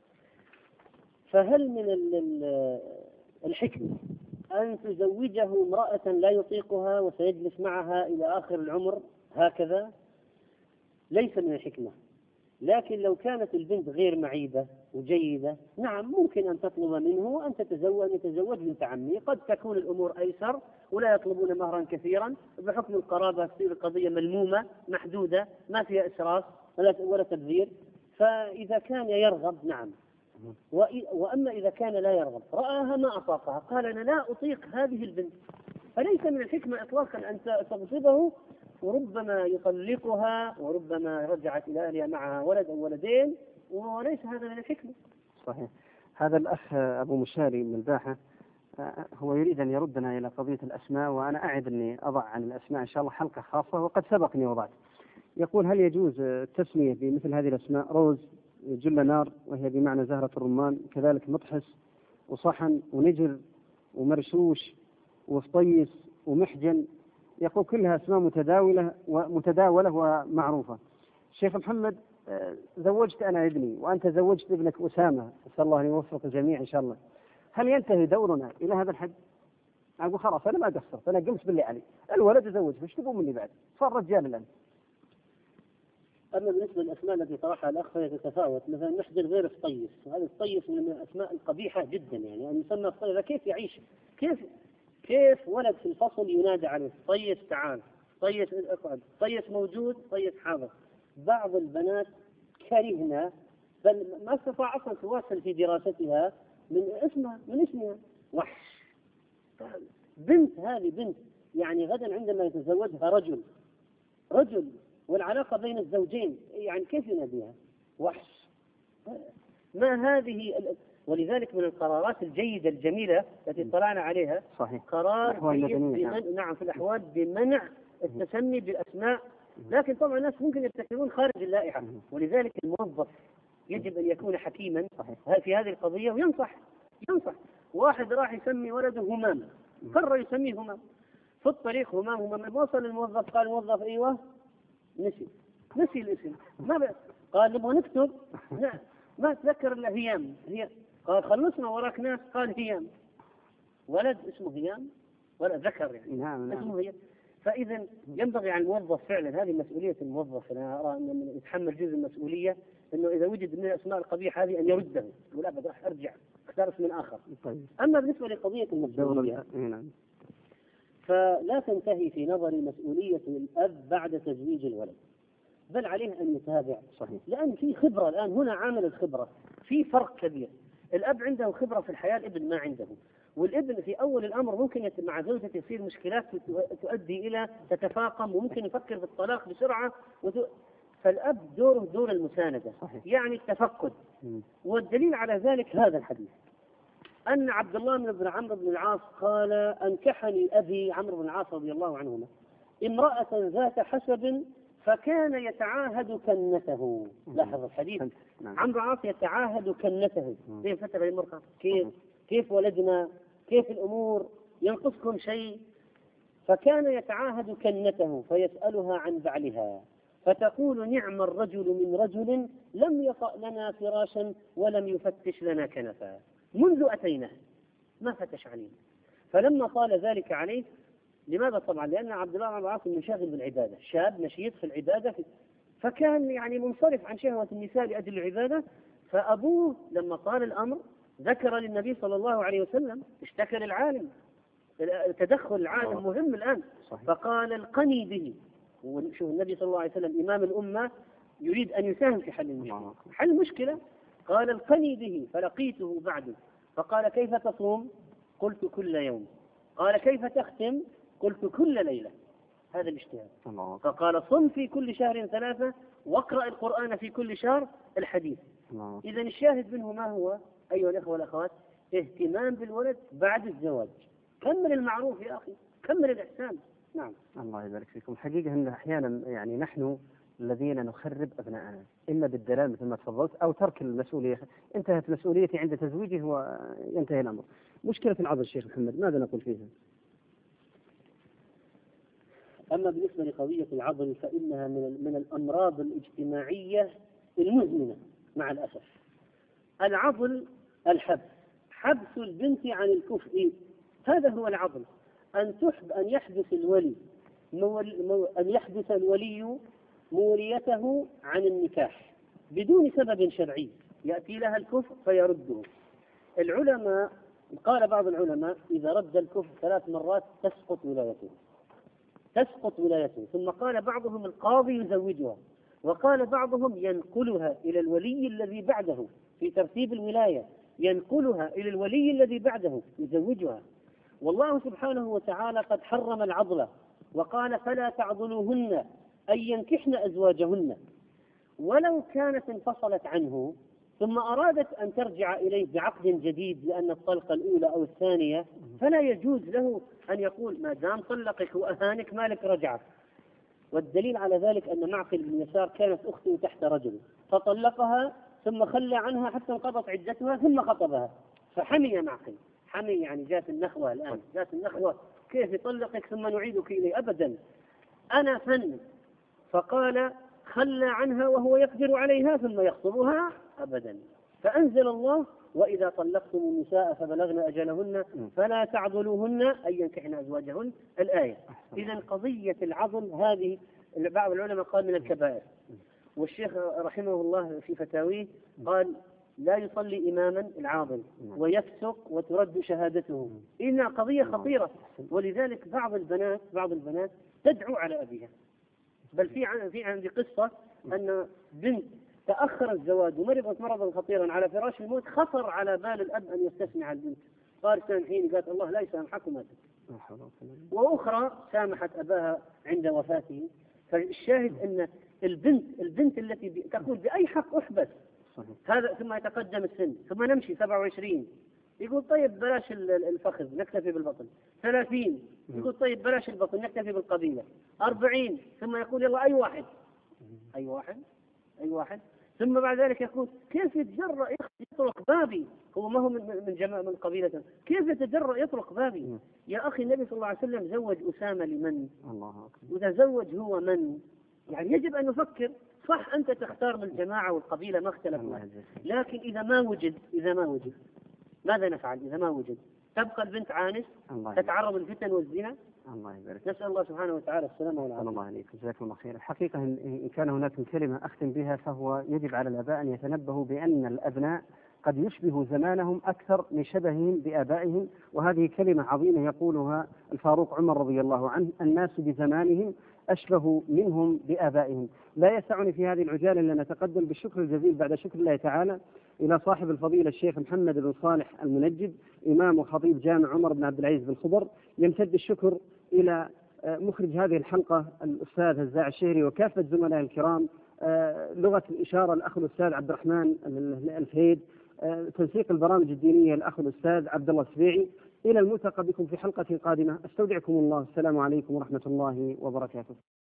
فهل من الحكمة أن تزوجه امرأة لا يطيقها وسيجلس معها إلى آخر العمر هكذا؟ ليس من الحكمة. لكن لو كانت البنت غير معيبة وجيدة، نعم ممكن أن تطلب منه أن تتزوج يتزوج بنت عمي، قد تكون الأمور أيسر ولا يطلبون مهرا كثيرا، بحكم القرابة تصير القضية ملمومة محدودة ما فيها إسراف ولا تبذير. فإذا كان يرغب نعم، وأما إذا كان لا يرغب رآها ما أطاقها قال أنا لا أطيق هذه البنت، فليس من الحكمة إطلاقا أن تغصبه، وربما يطلقها وربما رجعت إلى أهلها معها ولد أو ولدين، وليس هذا من الحكمة. صحيح. هذا الأخ أبو مشاري من الباحة هو يريد أن يردنا إلى قضية الأسماء، وأنا أعد أني أضع عن الأسماء إن شاء الله حلقة خاصة، وقد سبقني وضعت. يقول هل يجوز التسمية بمثل هذه الأسماء؟ روز، جل نار وهي بمعنى زهرة الرمان، كذلك مطحس وصحن ونجر ومرشوش وفطيس ومحجن، يقول كلها أسماء متداولة ومتداولة ومعروفة. شيخ محمد زوجت أنا ابني وأنت زوجت ابنك أسامة، أسأل الله أن يوفق الجميع إن شاء الله، هل ينتهي دورنا إلى هذا الحد؟ أقول خلاص أنا ما قصرت، أنا قمت باللي علي، الولد زوج، فايش تبون مني بعد؟ صار رجال الآن. أما بالنسبة للأسماء التي طرحها الأخ فهي تتفاوت، مثلا محجن غير فطيس، وهذا الفطيس من الأسماء القبيحة جدا، يعني أن يسمى فطيس كيف يعيش؟ كيف كيف ولد في الفصل ينادى عليه فطيس تعال، فطيس اقعد، فطيس موجود، فطيس حاضر. بعض البنات كرهنا بل ما استطاع أصلا تواصل في دراستها من اسمها من اسمها وحش. بنت هذه بنت، يعني غدا عندما يتزوجها رجل رجل والعلاقة بين الزوجين يعني كيف يناديها؟ وحش. ما هذه ال... ولذلك من القرارات الجيدة الجميلة التي اطلعنا عليها صحيح. قرار بمن... نعم في الأحوال بمنع التسمي بالأسماء، لكن طبعا الناس ممكن يرتكبون خارج اللائحة، ولذلك الموظف يجب أن يكون حكيما في هذه القضية وينصح ينصح. واحد راح يسمي ولده همام، قرر يسميه همام، في الطريق همام همام، وصل الموظف قال الموظف أيوه نسي نسي الاسم، ما ب... قال نبغى نكتب لا ما تذكر الا هيام، هي قال خلصنا وراك ناس، قال هيام، ولد اسمه هيام ولا ذكر يعني نعم نعم. اسمه هيام. فاذا ينبغي على الموظف فعلا، هذه مسؤوليه الموظف، انا ارى انه يتحمل جزء المسؤوليه، انه اذا وجد من الاسماء القبيحه هذه ان يرده، يقول ابد راح ارجع اختار اسم اخر. طيب. اما بالنسبه لقضيه المسؤوليه فلا تنتهي في نظري مسؤوليه الاب بعد تزويج الولد، بل عليه أن يتابع. صحيح. لأن في خبرة الآن، هنا عامل الخبرة، في فرق كبير. الأب عنده خبرة في الحياة، الابن ما عنده، والابن في أول الأمر ممكن مع زوجته يصير مشكلات تؤدي إلى تتفاقم، وممكن يفكر بالطلاق بسرعة وت... فالأب دوره دور المساندة. صحيح. يعني التفقد. م. والدليل على ذلك هذا الحديث، أن عبد الله بن عمرو بن العاص قال أنكحني أبي عمرو بن العاص رضي الله عنهما امرأة ذات حسب فكان يتعاهد كنته. لاحظ الحديث، عمرو بن العاص يتعاهد كنته، زي فترة المرأة كيف كيف ولدنا، كيف الأمور، ينقصكم شيء؟ فكان يتعاهد كنته فيسألها عن بعلها فتقول نعم الرجل من رجل لم يطأ لنا فراشا ولم يفتش لنا كنفا منذ أتيناه، ما فتش علينا. فلما طال ذلك عليه، لماذا؟ طبعا لأن عبد الله بن العاص منشغل بالعبادة، شاب نشيط في العبادة، فكان يعني منصرف عن شهوة النساء لأجل العبادة. فأبوه لما طال الأمر ذكر للنبي صلى الله عليه وسلم، اشتكى للعالم، تدخل العالم مهم الآن. صحيح. فقال القني به. وشوف النبي صلى الله عليه وسلم إمام الأمة يريد أن يساهم في حل المشكلة، حل مشكلة. قال القني به. فلقيته بعده فقال كيف تصوم؟ قلت كل يوم. قال كيف تختم؟ قلت كل ليلة. هذا الاجتهاد. فقال صم في كل شهر ثلاثة واقرأ القرآن في كل شهر الحديث. إذا الشاهد منه ما هو أيها الأخوة والأخوات؟ اهتمام بالولد بعد الزواج. كمل المعروف يا أخي، كمل الإحسان. نعم. الله يبارك فيكم. حقيقة أن أحيانا يعني نحن الذين نخرب أبناءنا إما بالدلال مثل ما تفضلت أو ترك المسؤولية. انتهت مسؤوليتي عند تزويجه وينتهي الأمر. مشكلة العضل الشيخ محمد ماذا نقول فيها؟ أما بالنسبة لقضية العضل فإنها من من الأمراض الاجتماعية المزمنة مع الأسف. العضل الحبس، حبس البنت عن الكفء، هذا هو العضل. أن تحب أن يحبس الولي مول مو أن يحبس الولي موليته عن النكاح بدون سبب شرعي، يأتي لها الكفء فيرده. العلماء قال بعض العلماء إذا رد الكفء ثلاث مرات تسقط ولايته، تسقط ولايته. ثم قال بعضهم القاضي يزوجها، وقال بعضهم ينقلها إلى الولي الذي بعده في ترتيب الولاية، ينقلها إلى الولي الذي بعده يزوجها. والله سبحانه وتعالى قد حرم العضل وقال فلا تعضلوهن أن ينكحن أزواجهن. ولو كانت انفصلت عنه ثم أرادت أن ترجع إليه بعقد جديد لأن الطلقة الأولى أو الثانية، فلا يجوز له أن يقول ما دام طلقك وأهانك مالك رجعت. والدليل على ذلك أن معقل بن يسار كانت أخته تحت رجل فطلقها ثم خلى عنها حتى انقضت عدتها ثم خطبها، فحمي معقل. حمي يعني جات النخوة الآن، جات النخوة كيف يطلقك ثم نعيدك إليه؟ أبدا، أنا فن. فقال خلى عنها وهو يقدر عليها ثم يخطبها؟ أبدا. فأنزل الله وإذا طلقتم النساء فبلغن أجلهن فلا تعضلوهن أن ينكحن أزواجهن، الآية. إذا قضية العضل هذه بعض العلماء قال من الكبائر، والشيخ رحمه الله في فتاويه قال لا يصلي إماما العاضل ويفسق وترد شهادته، إنها قضية خطيرة. ولذلك بعض البنات بعض البنات تدعو على أبيها. بل في في عندي قصة أن بنت تأخر الزواج ومرضت مرضا خطيرا على فراش الموت، خطر على بال الأب أن يستسمع البنت، قال سامحيني، قالت الله لا يسامحك وماتت. وأخرى سامحت أباها عند وفاته. فالشاهد أن البنت البنت التي تقول بأي حق أحبس هذا، ثم يتقدم السن، ثم نمشي سبعة وعشرين يقول طيب بلاش الفخذ نكتفي بالبطن، ثلاثين يقول طيب بلاش البطن نكتفي بالقبيلة، أربعين ثم يقول يلا أي واحد أي واحد أي واحد ثم بعد ذلك يقول كيف يتجرأ يطرق بابي، هو ما هو من من جماعة من قبيلة، كيف يتجرأ يطرق بابي؟ يا أخي النبي صلى الله عليه وسلم زوج أسامة لمن؟ الله أكبر. وتزوج هو من؟ يعني يجب أن نفكر. صح أنت تختار من الجماعة والقبيلة ما اختلفنا، لكن إذا ما وجد إذا ما وجد ماذا نفعل؟ إذا ما وجد تبقى البنت عانس تتعرض للفتن والزنا. الله يبارك. نسأل الله سبحانه وتعالى السلامة والعافية. الله عليك، جزاكم الله خير. الحقيقة إن كان هناك كلمة أختم بها فهو يجب على الآباء أن يتنبهوا بأن الأبناء قد يشبه زمانهم أكثر من شبههم بآبائهم، وهذه كلمة عظيمة يقولها الفاروق عمر رضي الله عنه: الناس بزمانهم أشبه منهم بآبائهم. لا يسعني في هذه العجالة أن نتقدم بالشكر الجزيل بعد شكر الله تعالى إلى صاحب الفضيلة الشيخ محمد بن صالح المنجد، إمام وخطيب جامع عمر بن عبد العزيز بن خضر. يمتد الشكر إلى مخرج هذه الحلقة الأستاذ هزاع الشهري وكافة زملاء الكرام، لغة الإشارة الأخ الأستاذ عبد الرحمن الفهيد، تنسيق البرامج الدينية الأخ الأستاذ عبد الله السبيعي. إلى الملتقى بكم في حلقة قادمة، أستودعكم الله، السلام عليكم ورحمة الله وبركاته.